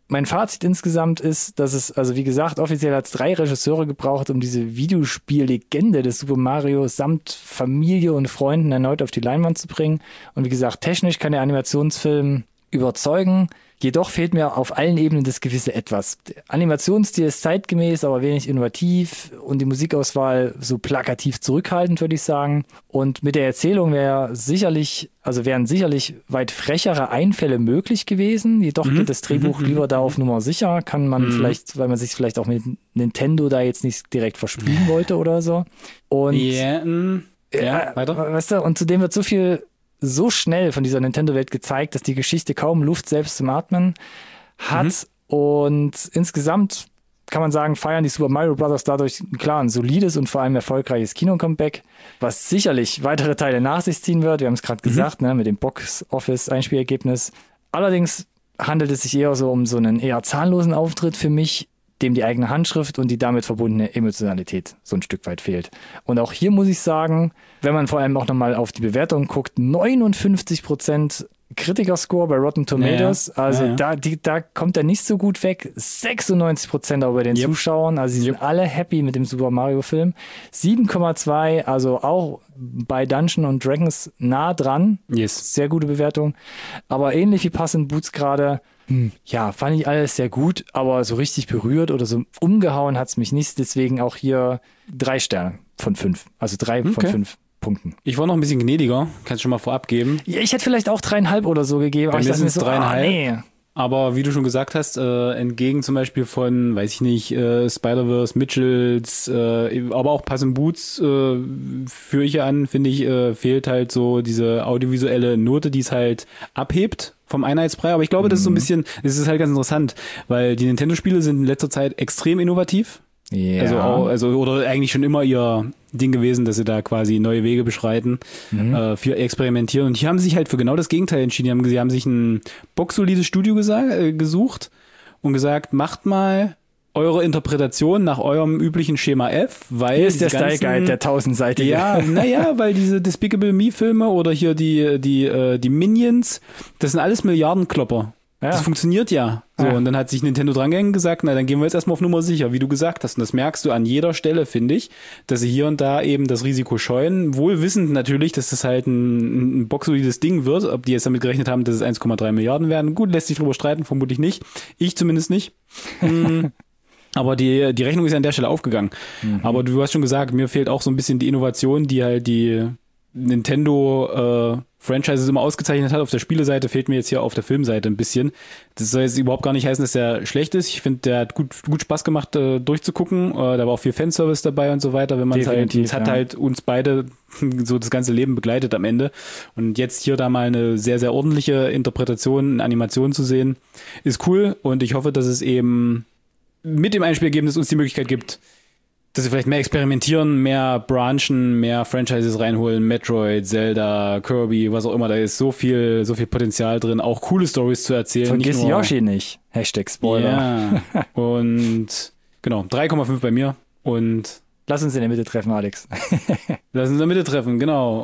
mein Fazit insgesamt ist, dass es, also wie gesagt, offiziell hat es drei Regisseure gebraucht, um diese Videospiellegende des Super Mario samt Familie und Freunden erneut auf die Leinwand zu bringen. Und wie gesagt, technisch kann der Animationsfilm überzeugen. Jedoch fehlt mir auf allen Ebenen das gewisse Etwas. Der Animationsstil ist zeitgemäß, aber wenig innovativ und die Musikauswahl so plakativ zurückhaltend, würde ich sagen. Und mit der Erzählung wäre sicherlich, also wären sicherlich weit frechere Einfälle möglich gewesen. Jedoch mhm. geht das Drehbuch mhm. lieber da auf Nummer sicher. Kann man mhm. vielleicht, weil man sich vielleicht auch mit Nintendo da jetzt nicht direkt verspielen wollte oder so. Und yeah. ja, äh, weiter. Weißt du, und zudem wird so viel so schnell von dieser Nintendo-Welt gezeigt, dass die Geschichte kaum Luft selbst zum Atmen hat. Mhm. Und insgesamt kann man sagen, feiern die Super Mario Brothers dadurch klar ein solides und vor allem erfolgreiches Kino-Comeback, was sicherlich weitere Teile nach sich ziehen wird. Wir haben es gerade mhm. gesagt, ne, mit dem Box-Office-Einspielergebnis. Allerdings handelt es sich eher so um so einen eher zahnlosen Auftritt für mich, dem die eigene Handschrift und die damit verbundene Emotionalität so ein Stück weit fehlt. Und auch hier muss ich sagen, wenn man vor allem auch nochmal auf die Bewertung guckt, neunundfünfzig Prozent Kritikerscore bei Rotten Tomatoes, ja, ja. also ja, ja. Da, die, da kommt er nicht so gut weg. sechsundneunzig Prozent auch bei den yep. Zuschauern, also sie sind yep. alle happy mit dem Super Mario Film. sieben Komma zwei, also auch bei Dungeons and Dragons nah dran. Yes. Sehr gute Bewertung. Aber ähnlich wie Puss in Boots gerade, Hm, ja, fand ich alles sehr gut, aber so richtig berührt oder so umgehauen hat es mich nicht. Deswegen auch hier drei Sterne von fünf. Also drei okay. von fünf Punkten. Ich war noch ein bisschen gnädiger, kannst du schon mal vorab geben. Ja, ich hätte vielleicht auch dreieinhalb oder so gegeben. Bei aber mir ich dachte mir so, dreieinhalb. Ah, nee. Aber wie du schon gesagt hast, äh, entgegen zum Beispiel von, weiß ich nicht, äh, Spider-Verse, Mitchells, äh, aber auch Puss in Boots äh, führe ich an, finde ich, äh, fehlt halt so diese audiovisuelle Note, die es halt abhebt vom Einheitsbrei. Aber ich glaube, mhm. das ist so ein bisschen, das ist halt ganz interessant, weil die Nintendo-Spiele sind in letzter Zeit extrem innovativ. Ja. Also, auch, also oder eigentlich schon immer ihr Ding gewesen, dass sie da quasi neue Wege beschreiten, mhm. äh, viel experimentieren. Und hier haben sie sich halt für genau das Gegenteil entschieden. Sie haben, sie haben sich ein boxsolides Studio gesa- äh, gesucht und gesagt, macht mal eure Interpretation nach eurem üblichen Schema F, weil hier ist der Style Guide, der tausendseitige. Ja, naja, weil diese Despicable Me Filme oder hier die die äh, die Minions, das sind alles Milliardenklopper. Ja. Das funktioniert ja. So, ja. Und dann hat sich Nintendo drangehängt und gesagt, na, dann gehen wir jetzt erstmal auf Nummer sicher, wie du gesagt hast. Und das merkst du an jeder Stelle, finde ich, dass sie hier und da eben das Risiko scheuen. Wohl wissend natürlich, dass das halt ein, ein boxsolides Ding wird. Ob die jetzt damit gerechnet haben, dass es eins Komma drei Milliarden werden. Gut, lässt sich drüber streiten, vermutlich nicht. Ich zumindest nicht. Aber die, die Rechnung ist ja an der Stelle aufgegangen. Mhm. Aber du hast schon gesagt, mir fehlt auch so ein bisschen die Innovation, die halt die Nintendo äh, Franchises immer ausgezeichnet hat. Auf der Spieleseite fehlt mir jetzt hier auf der Filmseite ein bisschen. Das soll jetzt überhaupt gar nicht heißen, dass der schlecht ist. Ich finde, der hat gut, gut Spaß gemacht, äh, durchzugucken. Äh, da war auch viel Fanservice dabei und so weiter. Wenn man es halt, es hat ja. halt uns beide so das ganze Leben begleitet am Ende. Und jetzt hier da mal eine sehr, sehr ordentliche Interpretation, eine Animation zu sehen, ist cool. Und ich hoffe, dass es eben mit dem Einspielergebnis uns die Möglichkeit gibt, dass sie vielleicht mehr experimentieren, mehr branchen, mehr Franchises reinholen, Metroid, Zelda, Kirby, was auch immer, da ist so viel, so viel Potenzial drin, auch coole Stories zu erzählen. Vergiss nicht nur, Yoshi nicht. Hashtag Spoiler. Ja. Und genau, drei Komma fünf bei mir und lass uns in der Mitte treffen, Alex. Lass uns in der Mitte treffen, genau.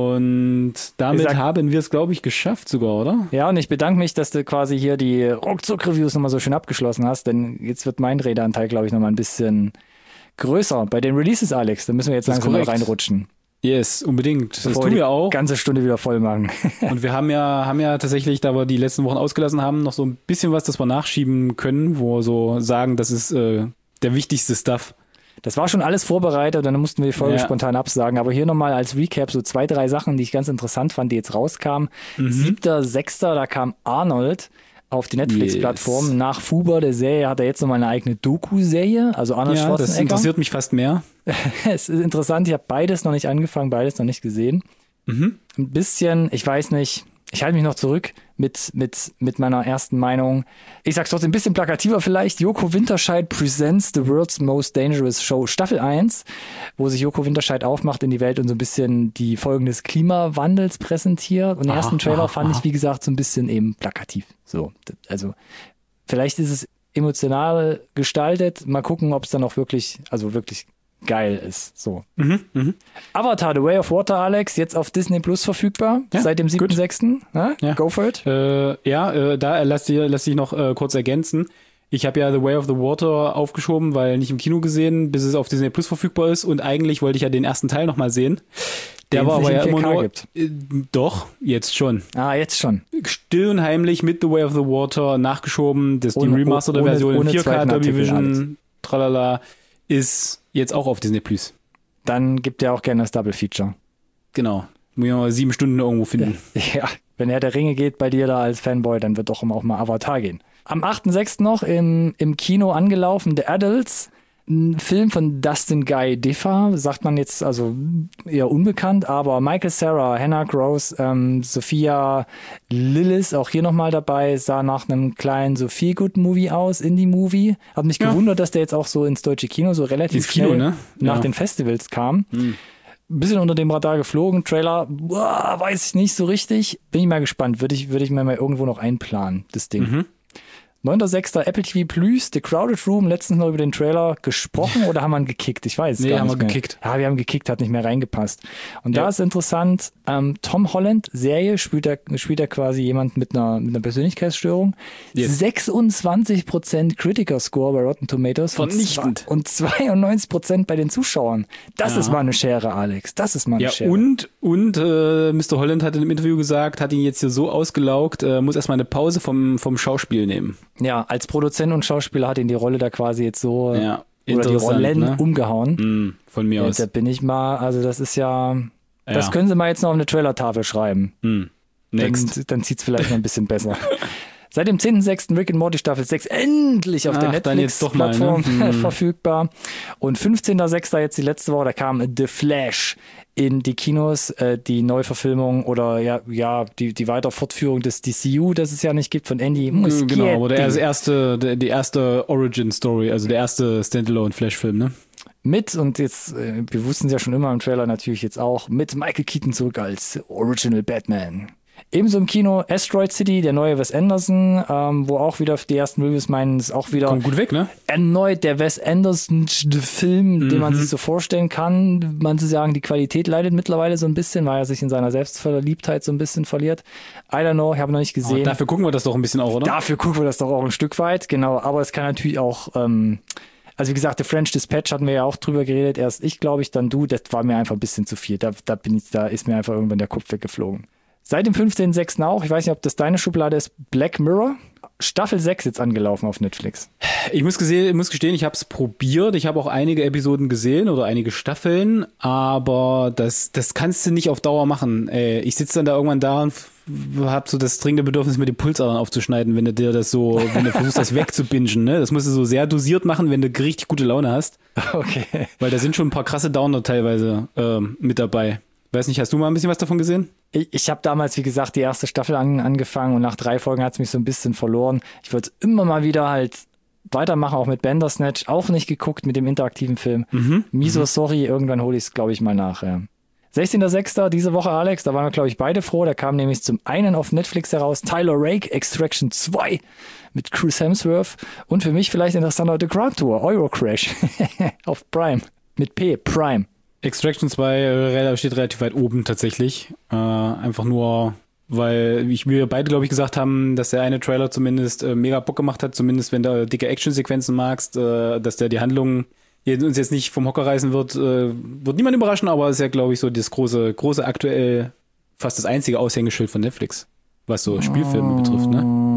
Und damit sag, haben wir es, glaube ich, geschafft sogar, oder? Ja, und ich bedanke mich, dass du quasi hier die Ruckzuck-Reviews nochmal so schön abgeschlossen hast, denn jetzt wird mein Redeanteil, glaube ich, nochmal ein bisschen größer bei den Releases, Alex. Da müssen wir jetzt langsam mal reinrutschen. Yes, unbedingt. Das Bevor tun wir auch. Ganze Stunde wieder voll machen. Und wir haben ja, haben ja tatsächlich, da wir die letzten Wochen ausgelassen haben, noch so ein bisschen was, das wir nachschieben können, wo wir so sagen, das ist äh, der wichtigste Stuff. Das war schon alles vorbereitet, dann mussten wir die Folge ja. spontan absagen. Aber hier nochmal als Recap so zwei, drei Sachen, die ich ganz interessant fand, die jetzt rauskamen. Mhm. Siebter, Sechster, da kam Arnold auf die Netflix-Plattform. Yes. Nach Fuber, der Serie, hat er jetzt nochmal eine eigene Doku-Serie, also Arnold ja, Schwarzenegger. Das interessiert mich fast mehr. Es ist interessant, ich habe beides noch nicht angefangen, beides noch nicht gesehen. Mhm. Ein bisschen, ich weiß nicht, ich halte mich noch zurück mit, mit, mit meiner ersten Meinung. Ich sag's trotzdem ein bisschen plakativer vielleicht. Joko Winterscheid presents The World's Most Dangerous Show Staffel eins, wo sich Joko Winterscheid aufmacht in die Welt und so ein bisschen die Folgen des Klimawandels präsentiert. Und den ersten Trailer aha, fand aha. ich, wie gesagt, so ein bisschen eben plakativ. So, also vielleicht ist es emotional gestaltet. Mal gucken, ob es dann auch wirklich, also wirklich geil ist. So. Mhm, mhm. Avatar, The Way of Water, Alex, jetzt auf Disney Plus verfügbar, Ja, seit dem siebten sechsten Ja. Go for it. Äh, ja, äh, da lass dich, lass dich noch äh, kurz ergänzen. Ich habe ja The Way of the Water aufgeschoben, weil nicht im Kino gesehen, bis es auf Disney Plus verfügbar ist. Und eigentlich wollte ich ja den ersten Teil nochmal sehen. Der Den war es aber nicht ja in immer vier K nur. gibt. Äh, doch, jetzt schon. Ah, jetzt schon. Still und heimlich mit The Way of the Water nachgeschoben. Das die Ohne- remasterte ohne- Version ohne in vier K zweiten Dolby Artikel, Alex. Vision, tralala, ist jetzt auch auf Disney Plus. Dann gibt er auch gerne das Double Feature. Genau. Muss ich mal sieben Stunden irgendwo finden. Ja, wenn er der Ringe geht bei dir da als Fanboy, dann wird doch immer auch mal Avatar gehen. Am achten sechsten noch im, im Kino angelaufen, The Adults, ein Film von Dustin Guy Diffa, sagt man jetzt also eher unbekannt, aber Michael Cera, Hannah Gross, ähm, Sophia Lillis, auch hier nochmal dabei, sah nach einem kleinen so Feel-Good-Movie aus, Indie-Movie. Hat mich Ja. gewundert, dass der jetzt auch so ins deutsche Kino so relativ Ins Kino, schnell ne? nach Ja. den Festivals kam. Hm. Bisschen unter dem Radar geflogen, Trailer, boah, weiß ich nicht so richtig. Bin ich mal gespannt, würde ich, würde ich mir mal irgendwo noch einplanen, das Ding. Mhm. neunter sechster Apple T V Plus, The Crowded Room, letztens noch über den Trailer gesprochen oder haben wir ihn gekickt? Ich weiß es Nee, gar haben nicht wir mehr. gekickt. Ja, wir haben gekickt, hat nicht mehr reingepasst. Und Ja. da ist interessant, ähm, Tom Holland, Serie, spielt er, spielt er quasi jemand mit einer, mit einer Persönlichkeitsstörung. Yes. sechsundzwanzig Prozent Critiker-Score bei Rotten Tomatoes und Vernichtend. zwa- und zweiundneunzig Prozent bei den Zuschauern. Das Ja. ist mal eine Schere, Alex. Das ist mal eine Ja, Schere. und, und äh, Mister Holland hat in einem Interview gesagt, hat ihn jetzt hier so ausgelaugt, äh, muss erstmal eine Pause vom, vom Schauspiel nehmen. Ja, als Produzent und Schauspieler hat ihn die Rolle da quasi jetzt so Ja, oder die interessant, Rollen ne? umgehauen. Mm, von mir Ja, aus. da bin ich mal, also das ist ja, das Ja. können sie mal jetzt noch auf eine Trailertafel schreiben. Mm. Next. Dann, dann sieht's vielleicht noch ein bisschen besser. Seit dem zehnten sechsten Rick and Morty Staffel sechs endlich auf der Ach, dann jetzt doch mal, ne? Netflix-Plattform Hm. verfügbar. Und fünfzehnter sechster jetzt die letzte Woche, da kam The Flash in die Kinos, äh, die Neuverfilmung oder ja, ja die, die weiter Fortführung des D C U, das es ja nicht gibt, von Andy Muschietti. Genau, aber der erste, der, die erste Origin-Story, also der erste Standalone-Flash-Film, ne? Mit, und jetzt, äh, wir wussten es ja schon immer im Trailer natürlich jetzt auch, mit Michael Keaton zurück als Original Batman. Ebenso im Kino Asteroid City, der neue Wes Anderson, ähm, wo auch wieder die ersten Reviews meinen, ist auch wieder Kommt gut weg, ne? erneut der Wes Anderson-Film, den man sich so vorstellen kann. Man zu sagen, die Qualität leidet mittlerweile so ein bisschen, weil er sich in seiner Selbstverliebtheit so ein bisschen verliert. I don't know, ich habe noch nicht gesehen. Oh, dafür gucken wir das doch ein bisschen auch, oder? Dafür gucken wir das doch auch ein Stück weit, genau. Aber es kann natürlich auch, ähm, also wie gesagt, The French Dispatch hatten wir ja auch drüber geredet. Erst ich, glaube ich, dann du. Das war mir einfach ein bisschen zu viel. Da, da bin ich, da ist mir einfach irgendwann der Kopf weggeflogen. Seit dem fünfzehnten sechsten auch, ich weiß nicht, ob das deine Schublade ist, Black Mirror. Staffel sechs jetzt angelaufen auf Netflix. Ich muss, gesehen, muss gestehen, ich habe es probiert. Ich habe auch einige Episoden gesehen oder einige Staffeln, aber das, das kannst du nicht auf Dauer machen. Ey, ich sitze dann da irgendwann da und habe so das dringende Bedürfnis, mir die Pulsadern aufzuschneiden, wenn du dir das so, wenn du versuchst, das wegzubingen. Ne? Das musst du so sehr dosiert machen, wenn du richtig gute Laune hast. Okay. Weil da sind schon ein paar krasse Downer teilweise ähm, mit dabei. Weiß nicht, hast du mal ein bisschen was davon gesehen? Ich, ich habe damals, wie gesagt, die erste Staffel an, angefangen und nach drei Folgen hat es mich so ein bisschen verloren. Ich würde immer mal wieder halt weitermachen, auch mit Bandersnatch, auch nicht geguckt mit dem interaktiven Film. Mhm. Miso, sorry, irgendwann hole ich es, glaube ich, mal nach. Ja. sechzehnter sechster diese Woche, Alex, da waren wir, glaube ich, beide froh. Da kam nämlich zum einen auf Netflix heraus Tyler Rake, Extraction zwei mit Chris Hemsworth und für mich vielleicht interessanter The Grand Tour, Eurocrash auf Prime, mit P, Prime. Extraction zwei äh, steht relativ weit oben tatsächlich. Äh, einfach nur, weil ich, wir beide, glaube ich, gesagt haben, dass der eine Trailer zumindest äh, mega Bock gemacht hat, zumindest wenn du dicke Actionsequenzen magst, äh, dass der die Handlung uns jetzt nicht vom Hocker reißen wird, äh, wird niemand überraschen, aber ist ja, glaube ich, so das große, große aktuell fast das einzige Aushängeschild von Netflix, was so Spielfilme betrifft,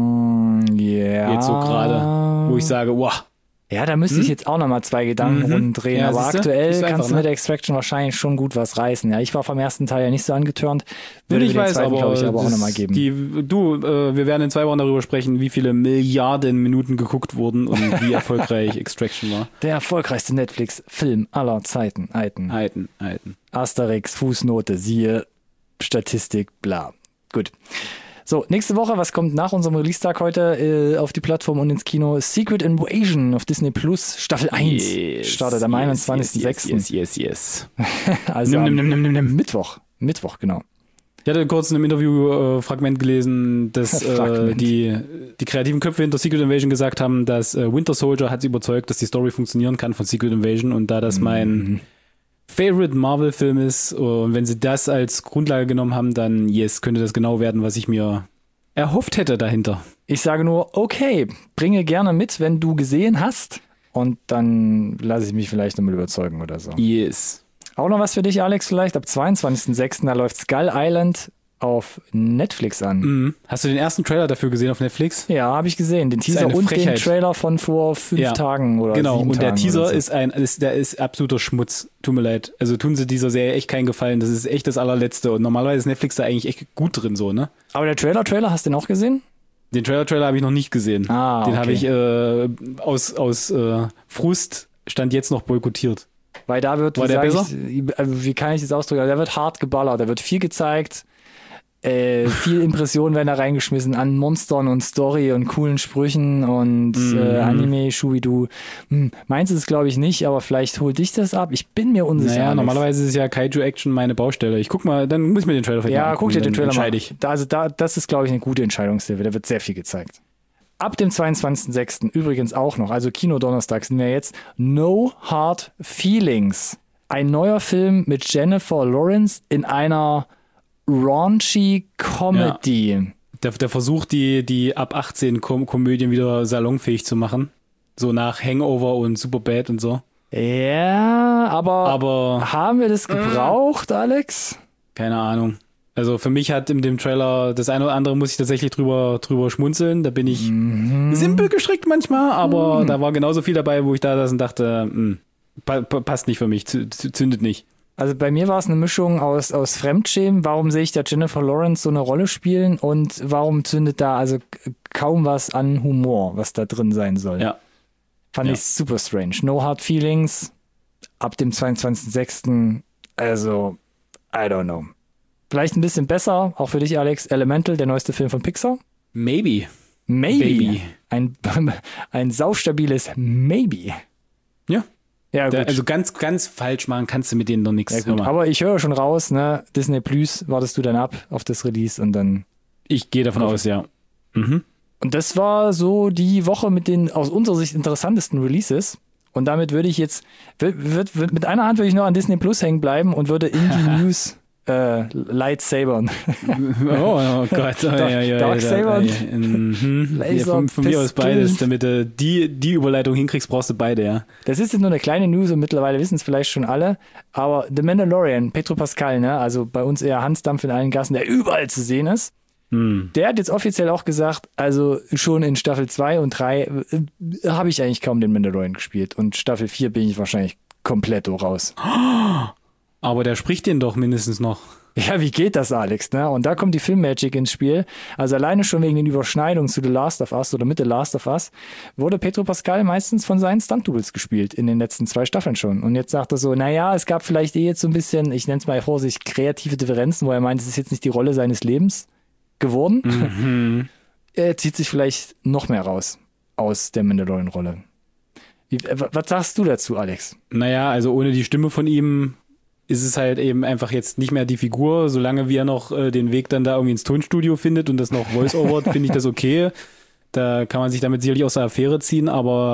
ne? Ja. Jetzt so gerade, wo ich sage, wow. Ja, da müsste ich jetzt auch nochmal zwei Gedanken Mhm. runddrehen, Ja, aber siehste? aktuell Ist einfach, kannst du mit ne? Extraction wahrscheinlich schon gut was reißen. Ja, ich war vom ersten Teil ja nicht so angetörnt. Nee, Würde ich mir den weiß, zweiten, aber, glaube ich, aber auch das- nochmal geben. Die, du, äh, wir werden in zwei Wochen darüber sprechen, wie viele Milliarden Minuten geguckt wurden und wie erfolgreich Extraction war. Der erfolgreichste Netflix-Film aller Zeiten. Alten. Alten, alten. Asterix, Fußnote, siehe Statistik, bla. Gut. So, nächste Woche, was kommt nach unserem Release-Tag heute äh, auf die Plattform und ins Kino? Secret Invasion auf Disney Plus, Staffel eins. Startet am einundzwanzigsten sechsten Yes, yes, yes, yes. Also Nimm, am nimm, nimm, nimm, nimm. Mittwoch. Mittwoch, genau. Ich hatte kurz in einem Interview äh, Fragment gelesen, dass äh, die, die kreativen Köpfe hinter Secret Invasion gesagt haben, dass äh, Winter Soldier hat sie überzeugt, dass die Story funktionieren kann von Secret Invasion und da das mhm. mein Favorite Marvel-Film ist und wenn sie das als Grundlage genommen haben, dann yes, könnte das genau werden, was ich mir erhofft hätte dahinter. Ich sage nur, okay, bringe gerne mit, wenn du gesehen hast und dann lasse ich mich vielleicht nochmal überzeugen oder so. Yes. Auch noch was für dich, Alex, vielleicht? Ab zweiundzwanzigsten sechsten da läuft Skull Island auf Netflix an. Mhm. Hast du den ersten Trailer dafür gesehen auf Netflix? Ja, habe ich gesehen. Den Teaser und Frechheit. Den Trailer von vor fünf ja. Tagen oder genau. sieben Und der Tagen Teaser so. ist ein, ist, der ist absoluter Schmutz. Tut mir leid. Also tun sie dieser Serie echt keinen Gefallen. Das ist echt das allerletzte. Und normalerweise ist Netflix da eigentlich echt gut drin, so, ne? Aber der Trailer, Trailer, hast du den auch gesehen? Den Trailer-Trailer habe ich noch nicht gesehen. Ah, den okay. habe ich äh, aus, aus äh, Frust stand jetzt noch boykottiert. Weil da wird, War wie, der sag besser? Ich, wie kann ich das ausdrücken? Da wird hart geballert, da wird viel gezeigt, äh, viel Impressionen werden da reingeschmissen an Monstern und Story und coolen Sprüchen und Mhm. äh, Anime, Shubidu. Hm, meins ist es glaube ich nicht, aber vielleicht holt dich das ab. Ich bin mir unsicher. Naja, Alex. normalerweise ist es ja Kaiju-Action meine Baustelle. Ich guck mal, dann muss ich mir den Trailer vielleicht Ja, mal guck dir den Trailer mal. Ich. Da, also da, das ist glaube ich eine gute Entscheidungshilfe. Da wird sehr viel gezeigt. Ab dem zweiundzwanzigsten sechsten übrigens auch noch, also Kino-Donnerstag sind wir jetzt, No Hard Feelings. Ein neuer Film mit Jennifer Lawrence in einer raunchy Comedy. Ja. Der, der versucht, die, die ab achtzehn Kom- Komödien wieder salonfähig zu machen. So nach Hangover und Superbad und so. Ja, aber, Aber haben wir das gebraucht, Alex? keine Ahnung. Also für mich hat in dem Trailer das eine oder andere muss ich tatsächlich drüber, drüber schmunzeln. Da bin ich Mhm. simpel gestrickt manchmal, aber da war genauso viel dabei, wo ich da saß und dachte, mh, pa- pa- passt nicht für mich, z- z- zündet nicht. Also bei mir war es eine Mischung aus, aus Fremdschämen. Warum sehe ich da Jennifer Lawrence so eine Rolle spielen und warum zündet da also k- kaum was an Humor, was da drin sein soll? Ja. Fand Ja. ich super strange. No Hard Feelings ab dem zweiundzwanzigsten sechsten Also, I don't know. Vielleicht ein bisschen besser, auch für dich, Alex, Elemental, der neueste Film von Pixar. Maybe. Maybe. Baby. Ein, ein saustabiles Maybe. Ja. Ja, gut. Der, also ganz, ganz falsch machen kannst du mit denen doch nichts. ja, gut. Aber ich höre schon raus, ne? Disney Plus, wartest du dann ab auf das Release und dann. Ich gehe davon aus, ja. Mhm. Und das war so die Woche mit den aus unserer Sicht interessantesten Releases. Und damit würde ich jetzt, würd, würd, würd, mit einer Hand würde ich noch an Disney Plus hängen bleiben und würde in die News äh, Lightsabern. Oh, oh Gott. Oh, Dark- ja, ja, Darksaber ja, ja, mhm. Laser- ja, von, von mir aus beides. Pistolen. Damit du die, die Überleitung hinkriegst, brauchst du beide, ja. Das ist jetzt nur eine kleine News und mittlerweile wissen es vielleicht schon alle. Aber The Mandalorian, Pedro Pascal, ne, also bei uns eher Hansdampf in allen Gassen, der überall zu sehen ist. Hm. Der hat jetzt offiziell auch gesagt, also schon in Staffel zwei und drei äh, habe ich eigentlich kaum den Mandalorian gespielt. Und Staffel vier bin ich wahrscheinlich komplett raus. Aber der spricht den doch mindestens noch. Ja, wie geht das, Alex? Ne? Und da kommt die Filmmagic ins Spiel. Also alleine schon wegen den Überschneidungen zu The Last of Us oder mit The Last of Us wurde Pedro Pascal meistens von seinen Stunt-Doubles gespielt in den letzten zwei Staffeln schon. Und jetzt sagt er so, naja, es gab vielleicht eh jetzt so ein bisschen, ich nenne es mal vorsichtig, kreative Differenzen, wo er meint, es ist jetzt nicht die Rolle seines Lebens geworden. Mhm. Er zieht sich vielleicht noch mehr raus aus der Mandalorian-Rolle. Wie, äh, was sagst du dazu, Alex? Naja, also ohne die Stimme von ihm ist es halt eben einfach jetzt nicht mehr die Figur. Solange wie er noch äh, den Weg dann da irgendwie ins Tonstudio findet und das noch Voice-Over, finde ich das okay. Da kann man sich damit sicherlich aus der Affäre ziehen,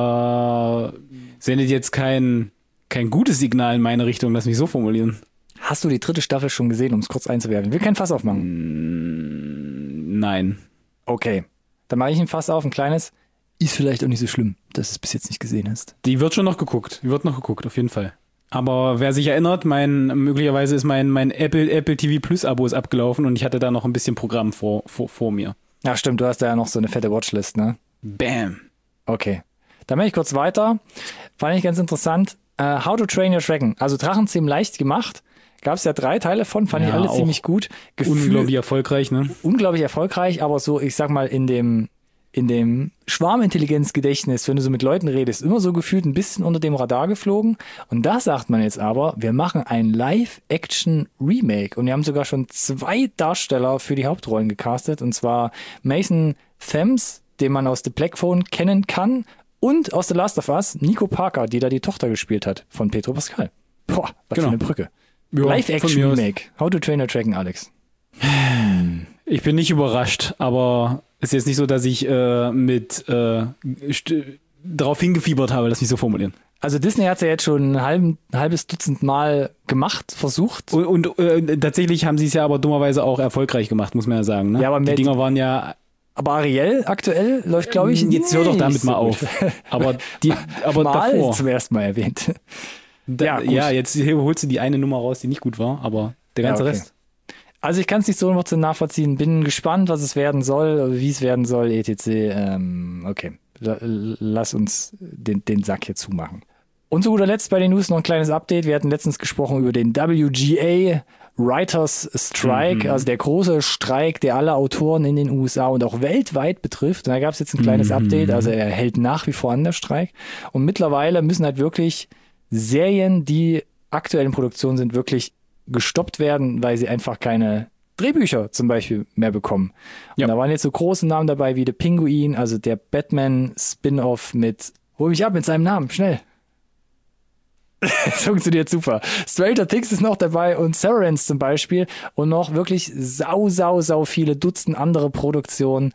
aber sendet jetzt kein, kein gutes Signal in meine Richtung, lass mich so formulieren. Hast du die dritte Staffel schon gesehen, um es kurz einzuwerfen? Ich will kein Fass aufmachen. Nein. Okay, dann mache ich ein Fass auf, ein kleines. Ist vielleicht auch nicht so schlimm, dass du es bis jetzt nicht gesehen hast. Die wird schon noch geguckt. Die wird noch geguckt, auf jeden Fall. Aber wer sich erinnert, mein möglicherweise ist mein, mein Apple, Apple T V Plus Abo ist abgelaufen und ich hatte da noch ein bisschen Programm vor, vor, vor mir. Ja, stimmt, du hast da ja noch so eine fette Watchlist, ne? Bam. Okay. Dann mache ich kurz weiter. Fand ich ganz interessant. Uh, How to Train Your Dragon. Also Drachenzähmen leicht gemacht. Gab es ja drei Teile von, fand Ja, ich alle auch ziemlich gut. Gefühl, Unglaublich erfolgreich, ne? unglaublich erfolgreich, aber so, ich sag mal, in dem, in dem Schwarmintelligenzgedächtnis, wenn du so mit Leuten redest, immer so gefühlt ein bisschen unter dem Radar geflogen. Und da sagt man jetzt aber, wir machen ein Live-Action-Remake. Und wir haben sogar schon zwei Darsteller für die Hauptrollen gecastet. Und zwar Mason Thames, den man aus The Black Phone kennen kann, und aus The Last of Us, Nico Parker, die da die Tochter gespielt hat von Pedro Pascal. Boah, was Genau. für eine Brücke. Ja, von mir aus. Live-Action-Remake. How to Train Your Dragon, Alex. Ich bin nicht überrascht, aber es ist jetzt nicht so, dass ich äh, mit äh, st- darauf hingefiebert habe, lass mich so formulieren. Also Disney hat es ja jetzt schon ein, halb, ein halbes Dutzend Mal gemacht, versucht. Und, und äh, tatsächlich haben sie es ja aber dummerweise auch erfolgreich gemacht, muss man ja sagen. Ne? Ja, aber die mit- Dinger waren ja... Aber Ariel aktuell läuft, glaube ich, Jetzt hör doch nicht damit so mal gut. auf. Aber, die, aber mal davor... zum ersten Mal erwähnt. Da, Ja, gut. ja, jetzt holst du die eine Nummer raus, die nicht gut war, aber der ganze Ja, okay. Rest... Also ich kann es nicht so noch nachvollziehen. Bin gespannt, was es werden soll, wie es werden soll, et cetera. Ähm, okay, L- lass uns den, den Sack hier zumachen. Und zu guter Letzt bei den News noch ein kleines Update. Wir hatten letztens gesprochen über den W G A Writers Strike, Mhm. also der große Streik, der alle Autoren in den U S A und auch weltweit betrifft. Und da gab es jetzt ein kleines Mhm. Update, also er hält nach wie vor an der Streik. Und mittlerweile müssen halt wirklich Serien, die aktuell in Produktion sind, wirklich gestoppt werden, weil sie einfach keine Drehbücher zum Beispiel mehr bekommen. Und Ja. da waren jetzt so große Namen dabei wie The Pinguin, also der Batman-Spin-Off mit, hol mich ab mit seinem Namen, schnell. Das funktioniert super. Stranger Things ist noch dabei und Severance zum Beispiel und noch wirklich sau, sau, sau viele Dutzend andere Produktionen.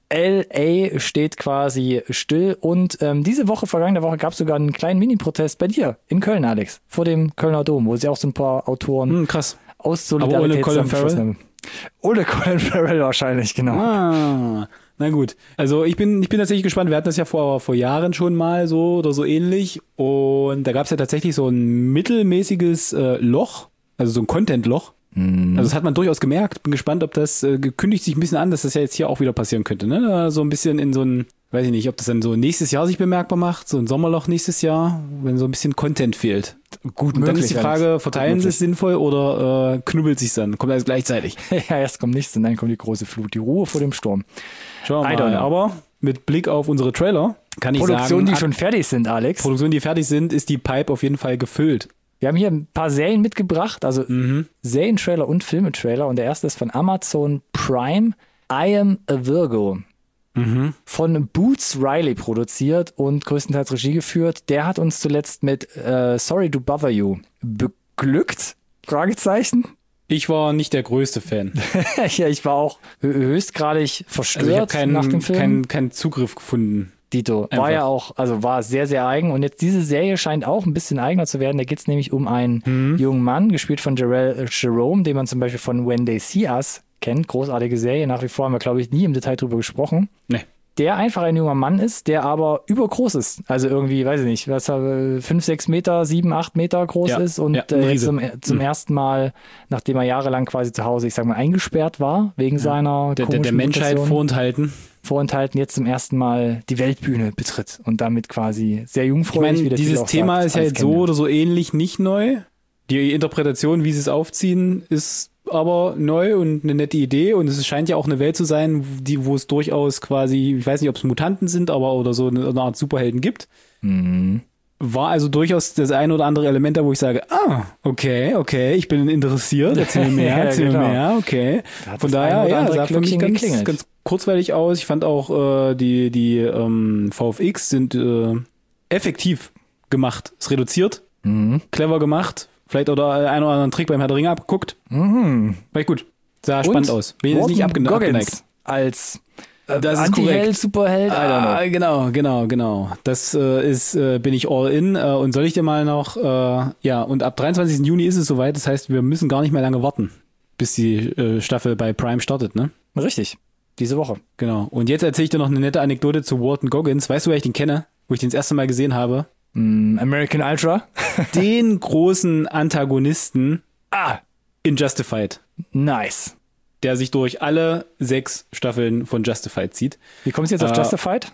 L A steht quasi still und ähm, diese Woche, vergangene Woche, gab es sogar einen kleinen Mini-Protest bei dir in Köln, Alex, vor dem Kölner Dom, wo sie auch so ein paar Autoren Hm, krass. aus Aber ohne Solidarität Colin zusammengeschlossen Farrell? haben. Ohne Colin Farrell wahrscheinlich, genau. Ah, na gut. Also ich bin, ich bin tatsächlich gespannt. Wir hatten das ja vor, vor Jahren schon mal so oder so ähnlich. Und da gab es ja tatsächlich so ein mittelmäßiges äh, Loch, also so ein Content-Loch. Mhm. Also das hat man durchaus gemerkt. Bin gespannt, ob das äh, kündigt sich ein bisschen an, dass das ja jetzt hier auch wieder passieren könnte. Ne? So ein bisschen in so ein, weiß ich nicht, ob das dann so nächstes Jahr sich bemerkbar macht, so ein Sommerloch nächstes Jahr, wenn so ein bisschen Content fehlt. Gut Und dann ist die Alex. Frage, Gut verteilen sie möglich. es sinnvoll oder äh, knubbelt sich dann? Kommt alles gleichzeitig? Ja, erst kommt nichts und dann kommt die große Flut, die Ruhe vor dem Sturm. Schauen wir I don't mal. know. Aber mit Blick auf unsere Trailer kann ich Produktionen, sagen, die schon fertig sind, Alex. Produktionen, die fertig sind, ist die Pipe auf jeden Fall gefüllt. Wir haben hier ein paar Serien mitgebracht, also Mhm. Serientrailer und Filmetrailer. Und der erste ist von Amazon Prime, I Am a Virgo. Mhm. Von Boots Riley produziert und größtenteils Regie geführt. Der hat uns zuletzt mit äh, Sorry to Bother You beglückt? Fragezeichen. Ich war nicht der größte Fan. Ja, ich war auch hö- höchstgradig verstört Also ich habe nach dem keinen Film. keinen keinen Zugriff gefunden. Dito. Einfach. War ja auch, also war sehr, sehr eigen. Und jetzt diese Serie scheint auch ein bisschen eigener zu werden. Da geht es nämlich um einen Mhm. jungen Mann, gespielt von Jarrell Jerome, den man zum Beispiel von When They See Us kennt. Großartige Serie. Nach wie vor haben wir, glaube ich, nie im Detail drüber gesprochen. Nee. Der einfach ein junger Mann ist, der aber übergroß ist. Also irgendwie, weiß ich nicht, was er fünf, sechs Meter, sieben, acht Meter groß Ja, ist und ja, ein äh, jetzt Riese. zum, zum Mhm. ersten Mal, nachdem er jahrelang quasi zu Hause, ich sag mal, eingesperrt war, wegen seiner Der, der, der komischen Menschheit Mutation, vorenthalten. vorenthalten, jetzt zum ersten Mal die Weltbühne betritt und damit quasi sehr Ich jungfräulich, meine, wie der Titel dieses auch Thema sagt, ist ja alles jetzt so kennenlernt. oder so ähnlich nicht neu. Die Interpretation, wie sie es aufziehen, ist aber neu und eine nette Idee. Und es scheint ja auch eine Welt zu sein, die, wo es durchaus quasi, ich weiß nicht, ob es Mutanten sind, aber oder so eine, eine Art Superhelden gibt. Mhm. War also durchaus das ein oder andere Element da, wo ich sage, ah, okay, okay, ich bin interessiert, erzähl mir mehr, Ja, erzähl mir genau. mehr, okay. Da hat Von das eine daher, oder ja, andere sah für mich Glöckchen ganz, geklingelt. ganz kurzweilig aus. Ich fand auch, äh, die, die ähm, V F X sind äh, effektiv gemacht. Ist reduziert, Mhm. clever gemacht. Vielleicht oder einen oder anderen Trick beim Herr der Ringe abgeguckt. Mhm. War ich gut. Sah spannend Und aus. Bin jetzt nicht Walton abgene- Goggins abgeneigt. als äh, Das ist Anti-Held, korrekt. Superheld, I don't know. Ah, genau, genau, genau. Das äh, ist, äh, bin ich all in. Äh, und soll ich dir mal noch, äh, ja, und ab dreiundzwanzigsten Juni ist es soweit. Das heißt, wir müssen gar nicht mehr lange warten, bis die äh, Staffel bei Prime startet, ne? Richtig, diese Woche. Genau. Und jetzt erzähle ich dir noch eine nette Anekdote zu Walton Goggins. Weißt du, wer ich den kenne? Wo ich den das erste Mal gesehen habe? Mm, American Ultra. Den großen Antagonisten Ah, in Justified, nice. der sich durch alle sechs Staffeln von Justified zieht. Wie kommst du jetzt auf Äh, Justified?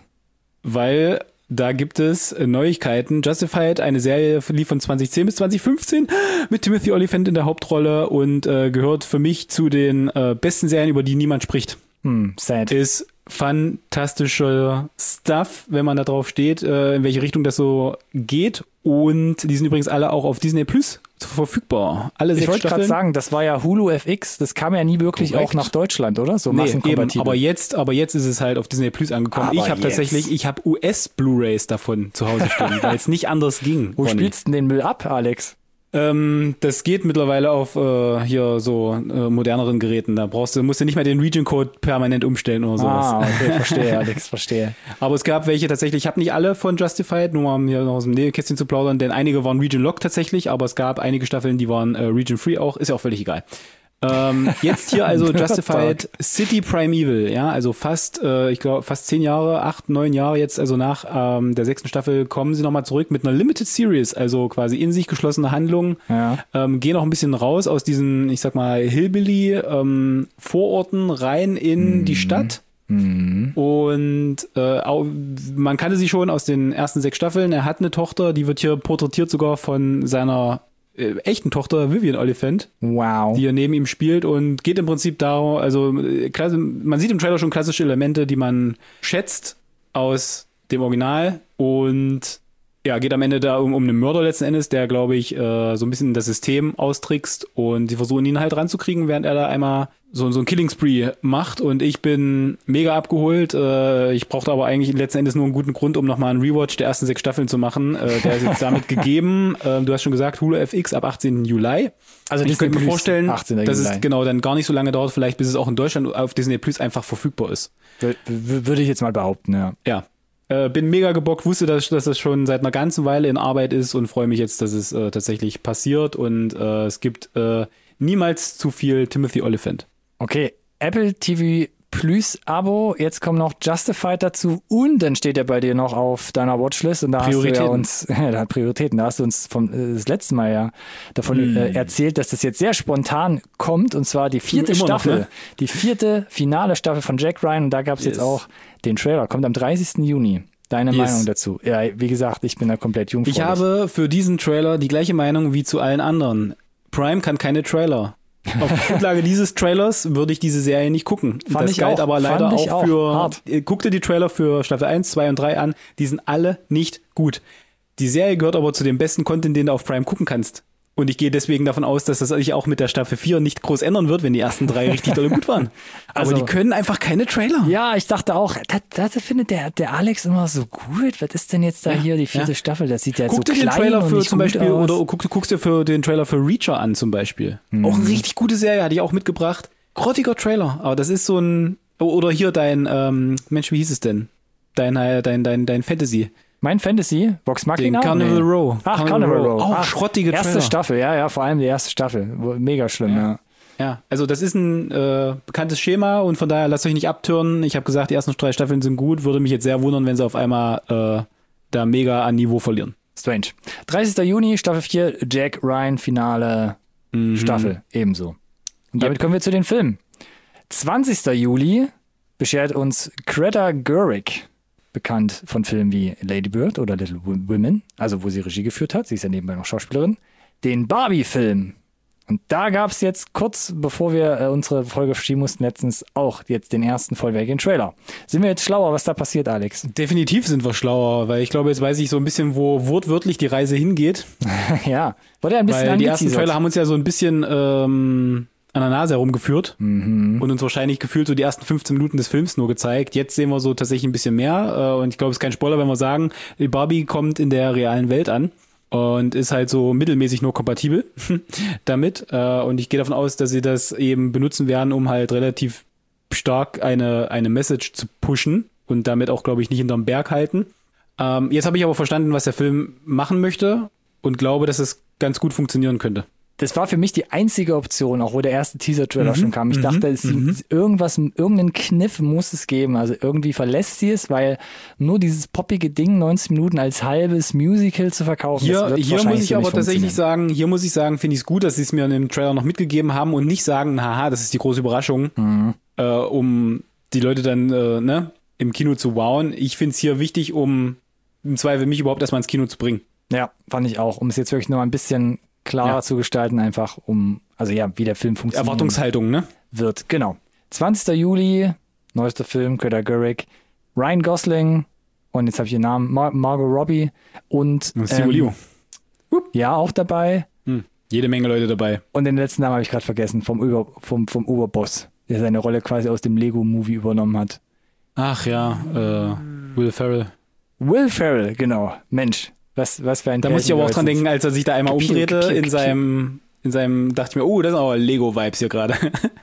Weil da gibt es Neuigkeiten. Justified, eine Serie lief von zwanzig zehn bis zwanzig fünfzehn mit Timothy Olyphant in der Hauptrolle und äh, gehört für mich zu den äh, besten Serien, über die niemand spricht. Hm, sad. Ist fantastischer Stuff, wenn man da drauf steht, äh, in welche Richtung das so geht. Und die sind übrigens alle auch auf Disney Plus verfügbar. Alle Ich sechs wollte gerade Staffeln. sagen, das war ja Hulu F X, das kam ja nie wirklich Korrekt. auch nach Deutschland, oder? So Nee, eben, massenkompatibel. aber jetzt, aber jetzt ist es halt auf Disney Plus angekommen. Aber ich habe jetzt. tatsächlich, ich habe U S Blu-rays davon zu Hause stehen, weil es nicht anders ging. Wo Ronny. spielst du denn den Müll ab, Alex? Ähm, das geht mittlerweile auf äh, hier so äh, moderneren Geräten. Da brauchst du, musst du nicht mehr den Region-Code permanent umstellen oder sowas. Ah, okay, verstehe, Alex, verstehe. Aber es gab welche tatsächlich, ich habe nicht alle von Justified, nur mal um hier noch aus dem Nähkästchen zu plaudern, denn einige waren Region-Lock tatsächlich, aber es gab einige Staffeln, die waren äh, Region-Free auch, ist ja auch völlig egal. ähm, jetzt hier also Justified City Primeval, ja, also fast, äh, ich glaube, fast zehn Jahre, acht, neun Jahre jetzt, also nach ähm, der sechsten Staffel kommen sie nochmal zurück mit einer Limited Series, also quasi in sich geschlossene Handlung, ja. ähm, gehen auch ein bisschen raus aus diesen, ich sag mal, Hillbilly ähm, Vororten rein in mhm. die Stadt. Mhm. Und äh, auch, man kannte sie schon aus den ersten sechs Staffeln, er hat eine Tochter, die wird hier porträtiert sogar von seiner Äh, echten Tochter Vivian Oliphant, wow. die hier neben ihm spielt und geht im Prinzip darum, also äh, klasse, man sieht im Trailer schon klassische Elemente, die man schätzt aus dem Original und ja, geht am Ende da um, um einen Mörder letzten Endes, der, glaube ich, äh, so ein bisschen das System austrickst und die versuchen ihn halt ranzukriegen, während er da einmal so, so ein Killing Spree macht und ich bin mega abgeholt. Äh, ich brauchte aber eigentlich letzten Endes nur einen guten Grund, um nochmal einen Rewatch der ersten sechs Staffeln zu machen. Äh, der ist jetzt damit gegeben. Äh, du hast schon gesagt, Hulu F X ab achtzehnten Juli. Also ich könnte mir vorstellen, dass Juli. es genau dann gar nicht so lange dauert, vielleicht bis es auch in Deutschland auf Disney Plus einfach verfügbar ist. W- w- würde ich jetzt mal behaupten, ja. Ja. Äh, bin mega gebockt, wusste, dass, dass das schon seit einer ganzen Weile in Arbeit ist und freue mich jetzt, dass es äh, tatsächlich passiert und äh, es gibt äh, niemals zu viel Timothy Oliphant. Okay, Apple T V Plus Abo, jetzt kommt noch Justified dazu und dann steht er bei dir noch auf deiner Watchlist und da hast du ja uns, ja, da hat Prioritäten, da hast du uns vom äh, das letzte Mal ja davon mm. äh, erzählt, dass das jetzt sehr spontan kommt und zwar die vierte Immer Staffel, noch, ne? die vierte finale Staffel von Jack Ryan und da gab es yes. jetzt auch den Trailer, kommt am dreißigsten Juni. Deine yes. Meinung dazu? Ja, wie gesagt, ich bin da komplett jungfräulich. Ich habe für diesen Trailer die gleiche Meinung wie zu allen anderen. Prime kann keine Trailer. Auf Grundlage dieses Trailers würde ich diese Serie nicht gucken. Fand das ich galt auch, aber leider auch, auch für, hart. guck dir die Trailer für Staffel eins, zwei und drei an, die sind alle nicht gut. Die Serie gehört aber zu dem besten Content, den du auf Prime gucken kannst. Und ich gehe deswegen davon aus, dass das sich auch mit der Staffel vier nicht groß ändern wird, wenn die ersten drei richtig doll gut waren. Aber also, die können einfach keine Trailer. Ja, ich dachte auch, das, das findet der, der Alex immer so gut. Was ist denn jetzt da ja, hier die vierte ja. Staffel? Das sieht ja guck so dir klein den Trailer und für nicht zum gut Beispiel aus. Oder guck, du guckst dir für den Trailer für Reacher an zum Beispiel. Mhm. Auch eine richtig gute Serie, hatte ich auch mitgebracht. Grottiger Trailer, aber das ist so ein, oder hier dein, ähm, Mensch, wie hieß es denn? Dein, dein, dein, dein Fantasy. Mein Fantasy, Vox Machina? Carnival nee. Row. Ach, Carnival, Carnival Row. Row. Auch Ach, schrottige erste Trailer. Erste Staffel, ja, ja, vor allem die erste Staffel. Mega schlimm, ja. ja. Ja, also das ist ein äh, bekanntes Schema und von daher lasst euch nicht abtören. Ich habe gesagt, die ersten drei Staffeln sind gut. Würde mich jetzt sehr wundern, wenn sie auf einmal äh, da mega an Niveau verlieren. Strange. dreißigsten Juni, Staffel vier, Jack Ryan, Finale mhm. Staffel, ebenso. Und damit yep. kommen wir zu den Filmen. zwanzigsten Juli beschert uns Greta Gerwig, bekannt von Filmen wie Lady Bird oder Little Women, also wo sie Regie geführt hat, sie ist ja nebenbei noch Schauspielerin, den Barbie-Film. Und da gab es jetzt kurz, bevor wir äh, unsere Folge verschieben mussten, letztens auch jetzt den ersten vollwertigen Trailer. Sind wir jetzt schlauer, was da passiert, Alex? Definitiv sind wir schlauer, weil ich glaube, jetzt weiß ich so ein bisschen, wo wortwörtlich die Reise hingeht. Ja, wurde ja ein bisschen weil die ersten Trailer haben uns ja so ein bisschen ähm, an der Nase herumgeführt mhm. und uns wahrscheinlich gefühlt so die ersten fünfzehn Minuten des Films nur gezeigt. Jetzt sehen wir so tatsächlich ein bisschen mehr äh, und ich glaube, es ist kein Spoiler, wenn wir sagen, die Barbie kommt in der realen Welt an. Und ist halt so mittelmäßig nur kompatibel damit. Äh, und ich gehe davon aus, dass sie das eben benutzen werden, um halt relativ stark eine, eine Message zu pushen und damit auch, glaube ich, nicht hinterm Berg halten. Ähm, jetzt habe ich aber verstanden, was der Film machen möchte und glaube, dass es ganz gut funktionieren könnte. Das war für mich die einzige Option, auch wo der erste Teaser-Trailer mhm, schon kam. Ich mhm, dachte, es mhm. irgendwas, irgendeinen Kniff muss es geben. Also irgendwie verlässt sie es, weil nur dieses poppige Ding, neunzig Minuten als halbes Musical zu verkaufen, hier, das wird hier muss ich aber tatsächlich sagen, hier muss ich sagen, finde ich es gut, dass sie es mir in dem Trailer noch mitgegeben haben und nicht sagen, haha, das ist die große Überraschung, mhm. äh, um die Leute dann äh, ne, im Kino zu wowen. Ich finde es hier wichtig, um im Zweifel mich überhaupt erstmal ins Kino zu bringen. Ja, fand ich auch, um es jetzt wirklich noch ein bisschen klarer ja. zu gestalten, einfach um, also ja, wie der Film funktioniert. Erwartungshaltung, ne? Wird, genau. zwanzigsten Juli, neuester Film, Greta Gerwig, Ryan Gosling und jetzt habe ich den Namen, Mar- Margot Robbie und Simu Liu. Ähm, ja, auch dabei. Hm. Jede Menge Leute dabei. Und den letzten Namen habe ich gerade vergessen, vom, Über, vom, vom Oberboss, der seine Rolle quasi aus dem Lego-Movie übernommen hat. Ach ja, äh, Will Ferrell. Will Ferrell, genau. Mensch. Was, was für ein Da muss ich aber auch dran denken, als er sich da einmal Piu, umdrehte piu, piu, in seinem, in seinem, dachte ich mir, oh, das sind aber Lego-Vibes hier gerade.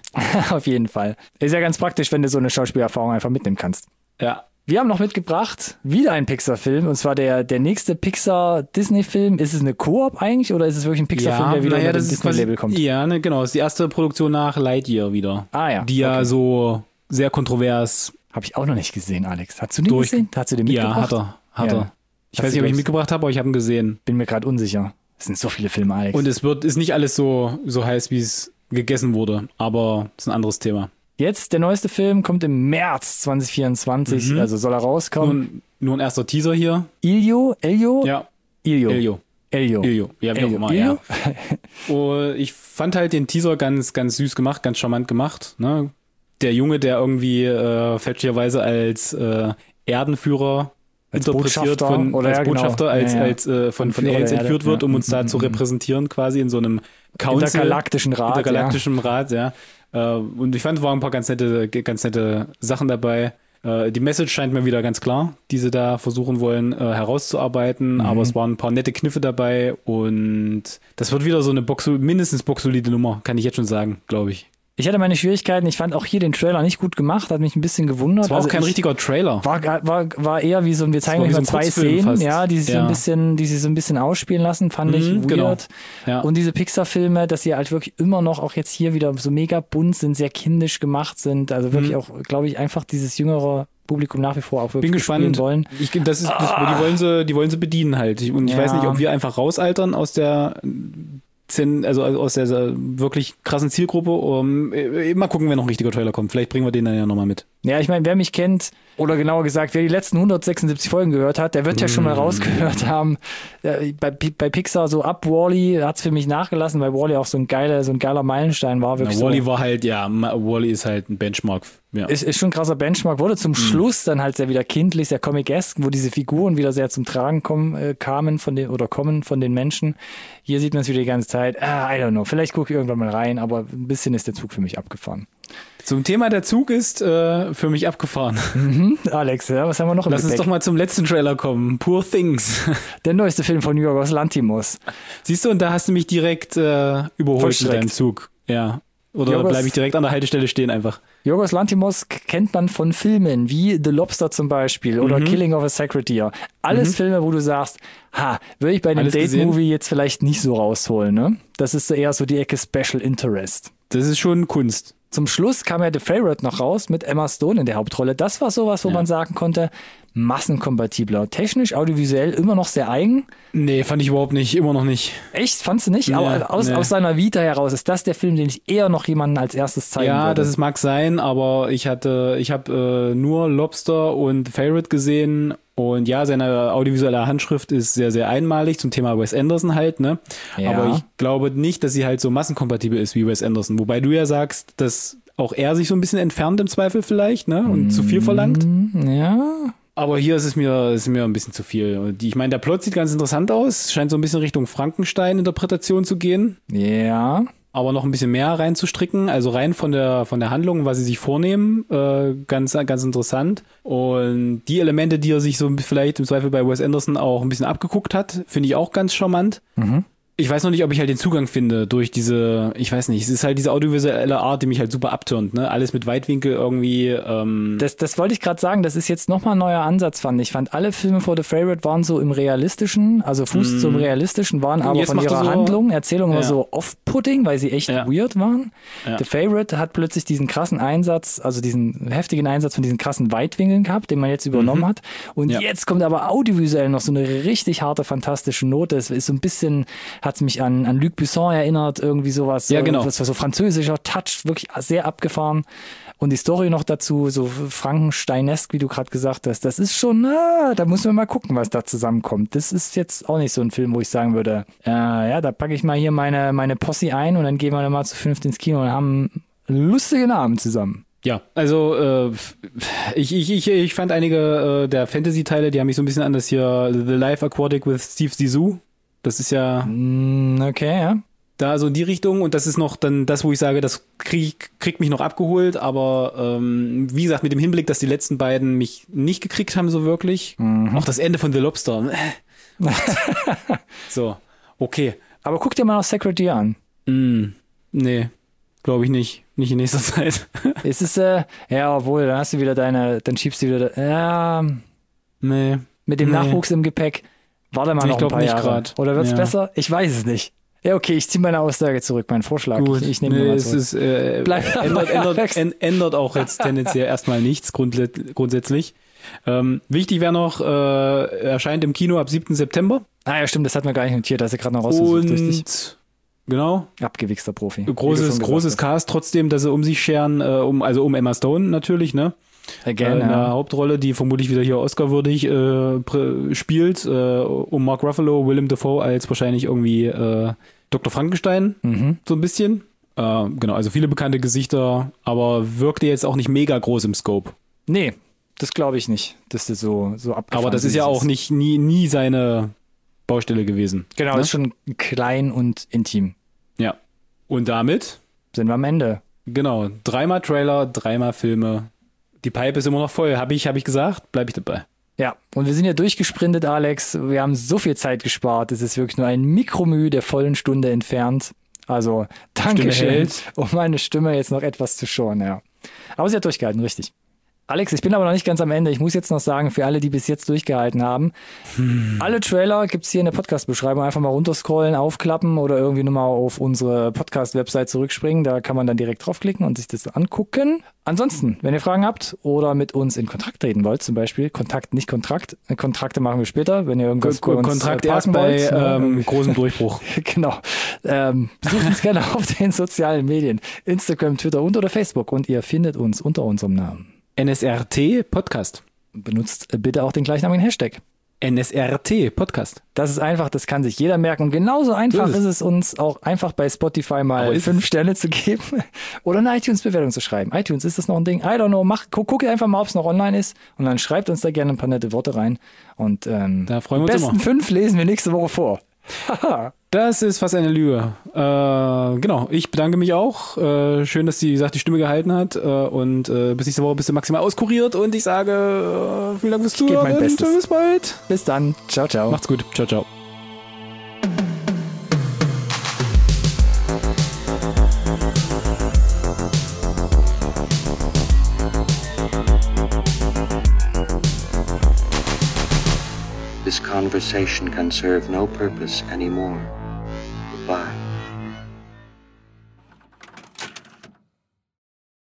Auf jeden Fall. Ist ja ganz praktisch, wenn du so eine Schauspielerfahrung einfach mitnehmen kannst. Ja. Wir haben noch mitgebracht, wieder ein Pixar-Film, und zwar der, der nächste Pixar-Disney-Film. Ist es eine Koop eigentlich, oder ist es wirklich ein Pixar-Film, ja, der wieder naja, unter das dem ist quasi, Disney-Label kommt? Ja, ne, genau. Das ist die erste Produktion nach Lightyear wieder. Ah ja. Die ja okay. so sehr kontrovers. Habe ich auch noch nicht gesehen, Alex. Hast du den Durch- gesehen? Hast du den mitgebracht? Ja, hat er. Hat Ja. er. Ich Hast weiß du nicht, ob ich ihn das- mitgebracht habe, aber ich habe ihn gesehen. Bin mir gerade unsicher. Es sind so viele Filme, Alex. Und es wird, ist nicht alles so, so heiß, wie es gegessen wurde. Aber das ist ein anderes Thema. Jetzt, der neueste Film kommt im März zwanzig vierundzwanzig, Mhm. also soll er Nur, rauskommen. ein- nur ein erster Teaser hier. Ilio? Elio? Ja. Ilio. Elio. Elio. Ilio. Ja, wie auch Elio. immer, Ilio? ja. Und ich fand halt den Teaser ganz, ganz süß gemacht, ganz charmant gemacht. Ne? Der Junge, der irgendwie äh, fälschlicherweise als äh, Erdenführer Als interpretiert Botschafter, von oder als ja, genau. Botschafter, als, Ja, ja. als äh, von, von Führer Aliens der Erde, entführt wird, ja. um uns da Mhm, zu mhm. repräsentieren, quasi in so einem Council. Intergalaktischen Rat, Intergalaktischen Rat, ja. Äh, Und ich fand, es waren ein paar ganz nette, ganz nette Sachen dabei. Äh, Die Message scheint mir wieder ganz klar, die sie da versuchen wollen äh, herauszuarbeiten, Mhm. aber es waren ein paar nette Kniffe dabei und das wird wieder so eine Box, mindestens boxsolide Nummer, kann ich jetzt schon sagen, glaube ich. Ich hatte meine Schwierigkeiten. Ich fand auch hier den Trailer nicht gut gemacht, hat mich ein bisschen gewundert. Es war Also auch kein ich, richtiger Trailer. War, war, war eher wie so ein, wir zeigen war euch wie mal so ein zwei Kurzfilm Szenen, fast. ja, die sich so Ja. ein bisschen, die sich so ein bisschen ausspielen lassen, fand ich Mhm, weird. genau. Ja. Und diese Pixar-Filme, dass sie halt wirklich immer noch, auch jetzt hier wieder so mega bunt sind, sehr kindisch gemacht sind, also wirklich Mhm. auch, glaube ich, einfach dieses jüngere Publikum nach wie vor auch wirklich Bin spielen gespannt. wollen. Ich, das ist, das, die wollen sie, die wollen sie bedienen halt. Ich- Und ich Ja. weiß nicht, ob wir einfach rausaltern aus der Zen- also aus der wirklich krassen Zielgruppe. Um, äh, mal gucken, wenn noch ein richtiger Trailer kommt. Vielleicht bringen wir den dann ja nochmal mit. Ja, ich meine, wer mich kennt, oder genauer gesagt, wer die letzten hundertsechsundsiebzig Folgen gehört hat, der wird ja schon mal rausgehört haben, äh, bei, bei Pixar so ab Wall-E hat es für mich nachgelassen, weil Wall-E auch so ein geiler, so ein geiler Meilenstein war. Na, Wirklich Wall-E so. war halt, ja, Wall-E ist halt ein Benchmark. Ja. Ist, ist schon ein krasser Benchmark, wurde Mhm. zum Schluss dann halt sehr wieder kindlich, sehr comic-esque, wo diese Figuren wieder sehr zum Tragen kommen, äh, kamen von den, oder kommen von den Menschen. Hier sieht man es wieder die ganze Zeit, ah, I don't know, vielleicht gucke ich irgendwann mal rein, aber ein bisschen ist der Zug für mich abgefahren. Zum Thema der Zug ist äh, für mich abgefahren. Mhm. Alex, ja, was haben wir noch im Lass uns Gepäck? doch mal zum letzten Trailer kommen. Poor Things. Der neueste Film von Yorgos Lanthimos. Siehst du, und da hast du mich direkt äh, überholt mit Vollstreckt. deinem Zug. Ja. Oder Yorgos- bleibe ich direkt an der Haltestelle stehen einfach? Yorgos Lanthimos k- kennt man von Filmen wie The Lobster zum Beispiel oder Mhm. Killing of a Sacred Deer. Alles Mhm. Filme, wo du sagst, ha, würde ich bei einem Alles gesehen? Date-Movie jetzt vielleicht nicht so rausholen, ne? Das ist so eher so die Ecke Special Interest. Das ist schon Kunst. Zum Schluss kam ja The Favourite noch raus mit Emma Stone in der Hauptrolle. Das war sowas, wo Ja. man sagen konnte, massenkompatibler. Technisch, audiovisuell immer noch sehr eigen. Nee, fand ich überhaupt nicht. Immer noch nicht. Echt? Fandst du nicht? Nee, Aber aus, nee. aus seiner Vita heraus ist das der Film, den ich eher noch jemanden als erstes zeigen Ja, würde. das ist, mag sein, aber ich hatte, ich habe äh, nur Lobster und The Favorite gesehen und ja, seine audiovisuelle Handschrift ist sehr, sehr einmalig zum Thema Wes Anderson halt, ne? Ja. Aber ich glaube nicht, dass sie halt so massenkompatibel ist wie Wes Anderson. Wobei du ja sagst, dass auch er sich so ein bisschen entfernt im Zweifel vielleicht, ne? Und zu viel verlangt. Ja. Aber hier ist es mir, ist mir ein bisschen zu viel. Und die- Ich meine, der Plot sieht ganz interessant aus, scheint so ein bisschen Richtung Frankenstein-Interpretation zu gehen. Ja. Aber noch ein bisschen mehr reinzustricken, also rein von der von der Handlung, was sie sich vornehmen, äh, ganz ganz interessant. Und die Elemente, die er sich so vielleicht im Zweifel bei Wes Anderson auch ein bisschen abgeguckt hat, finde ich auch ganz charmant. Mhm. Ich weiß noch nicht, ob ich halt den Zugang finde durch diese, ich weiß nicht, es ist halt diese audiovisuelle Art, die mich halt super abturnt, ne? Alles mit Weitwinkel irgendwie. Ähm, Das, das wollte ich gerade sagen, das ist jetzt nochmal ein neuer Ansatz, fand ich. Ich fand, alle Filme vor The Favourite waren so im Realistischen, also Fuß zum Realistischen, waren aber jetzt von macht er ihrer so- Handlung, Erzählung immer Ja. so off-putting, weil sie echt Ja. weird waren. Ja. The Favourite hat plötzlich diesen krassen Einsatz, also diesen heftigen Einsatz von diesen krassen Weitwinkeln gehabt, den man jetzt übernommen hat. Und Ja. jetzt kommt aber audiovisuell noch so eine richtig harte, fantastische Note. Es ist so ein bisschen, hat es mich an, an Luc Besson erinnert, irgendwie sowas. Ja, genau. Das war so französischer Touch, wirklich sehr abgefahren. Und die Story noch dazu, so Frankensteinesk, wie du gerade gesagt hast, das ist schon, ah, da muss man mal gucken, was da zusammenkommt. Das ist jetzt auch nicht so ein Film, wo ich sagen würde, äh, ja, da packe ich mal hier meine, meine Posse ein und dann gehen wir dann mal zu fünft ins Kino und haben einen lustigen Abend zusammen. Ja, also äh, ich, ich, ich, ich fand einige äh, der Fantasy-Teile, die haben mich so ein bisschen an das hier The Life Aquatic with Steve Zissou. Das ist ja Mm, okay, ja. da so in die Richtung und das ist noch dann das, wo ich sage, das krieg, kriegt mich noch abgeholt, aber ähm, wie gesagt, mit dem Hinblick, dass die letzten beiden mich nicht gekriegt haben so wirklich. Mhm. Auch das Ende von The Lobster. So, okay. Aber guck dir mal noch Sacred Deer an. Mm, nee, glaube ich nicht. Nicht in nächster Zeit. Es ist, äh, ja, obwohl, dann hast du wieder deine, dann schiebst du wieder, ja, Nee. mit dem nee. Nachwuchs im Gepäck. Warte mal Ich noch ein glaub paar nicht Jahre. grad. Oder wird's Ja. besser? Ich weiß es nicht. Ja, okay, ich ziehe meine Aussage zurück, meinen Vorschlag. Gut, Ich, ich nehme nee, nee, mal es zurück. ist, äh, Bleib ändert, dabei, ändert, Alex. änd- ändert auch jetzt tendenziell erstmal nichts grundlä- grundsätzlich. Ähm, wichtig wäre noch, äh, erscheint im Kino ab siebten September. Ah ja, stimmt, das hat man gar nicht notiert, dass er gerade noch rausgesucht durch dich. Und genau, Abgewichster Profi. Wie du großes, schon großes gesagt Cast trotzdem, dass sie um sich scheren, äh, um, also um Emma Stone natürlich, ne? hast. Again, äh, in der ja. Hauptrolle, die vermutlich wieder hier Oscar-würdig äh, prä- spielt, äh, um Mark Ruffalo, Willem Dafoe als wahrscheinlich irgendwie äh, Doktor Frankenstein, Mhm. so ein bisschen. Äh, genau, also viele bekannte Gesichter, aber wirkte jetzt auch nicht mega groß im Scope. Nee, das glaube ich nicht, dass das so, so abgefahren Aber das ist ja auch nicht nie, nie seine Baustelle gewesen. Genau, ne? ist schon klein und intim. Ja. Und damit, Sind wir am Ende. genau, dreimal Trailer, dreimal Filme. Die Pipe ist immer noch voll, habe ich, hab ich gesagt, bleibe ich dabei. Ja, und wir sind ja durchgesprintet, Alex. Wir haben so viel Zeit gespart. Es ist wirklich nur ein Mikromüh der vollen Stunde entfernt. Also, danke schön, hält. um meine Stimme jetzt noch etwas zu schonen, ja. Aber sie hat durchgehalten, richtig. Alex, ich bin aber noch nicht ganz am Ende. Ich muss jetzt noch sagen, für alle, die bis jetzt durchgehalten haben, hm. alle Trailer gibt's hier in der Podcast-Beschreibung. Einfach mal runterscrollen, aufklappen oder irgendwie nochmal auf unsere Podcast-Website zurückspringen. Da kann man dann direkt draufklicken und sich das angucken. Ansonsten, wenn ihr Fragen habt oder mit uns in Kontakt treten wollt, zum Beispiel, Kontakt, nicht Kontrakt. Kontrakte machen wir später, wenn ihr irgendwas bei uns Kontrakt äh, erst parken bei wollt, ne? ähm, großem Durchbruch. Genau. Ähm, besucht uns gerne auf den sozialen Medien. Instagram, Twitter und oder Facebook. Und ihr findet uns unter unserem Namen. N S R T Podcast. Benutzt bitte auch den gleichnamigen Hashtag. N S R T Podcast. Das ist einfach, das kann sich jeder merken. Und genauso einfach So ist ist es. es uns auch einfach bei Spotify mal Aber ist fünf Sterne zu geben oder eine iTunes-Bewertung zu schreiben. iTunes, ist das noch ein Ding? I don't know. Mach, guck, guck einfach mal, ob es noch online ist und dann schreibt uns da gerne ein paar nette Worte rein. Und ähm, Da freuen wir die uns besten immer. fünf lesen wir nächste Woche vor. Haha. Das ist fast eine Lüge. Äh, genau, ich bedanke mich auch. Äh, schön, dass sie, wie gesagt, die Stimme gehalten hat. Äh, und äh, bis nächste Woche bist du maximal auskuriert. Und ich sage äh, vielen Dank fürs gebe Zuhören. mein Bestes. Bis bald. Bis dann. Ciao, ciao. Macht's gut. Ciao, ciao. This conversation can serve no purpose anymore.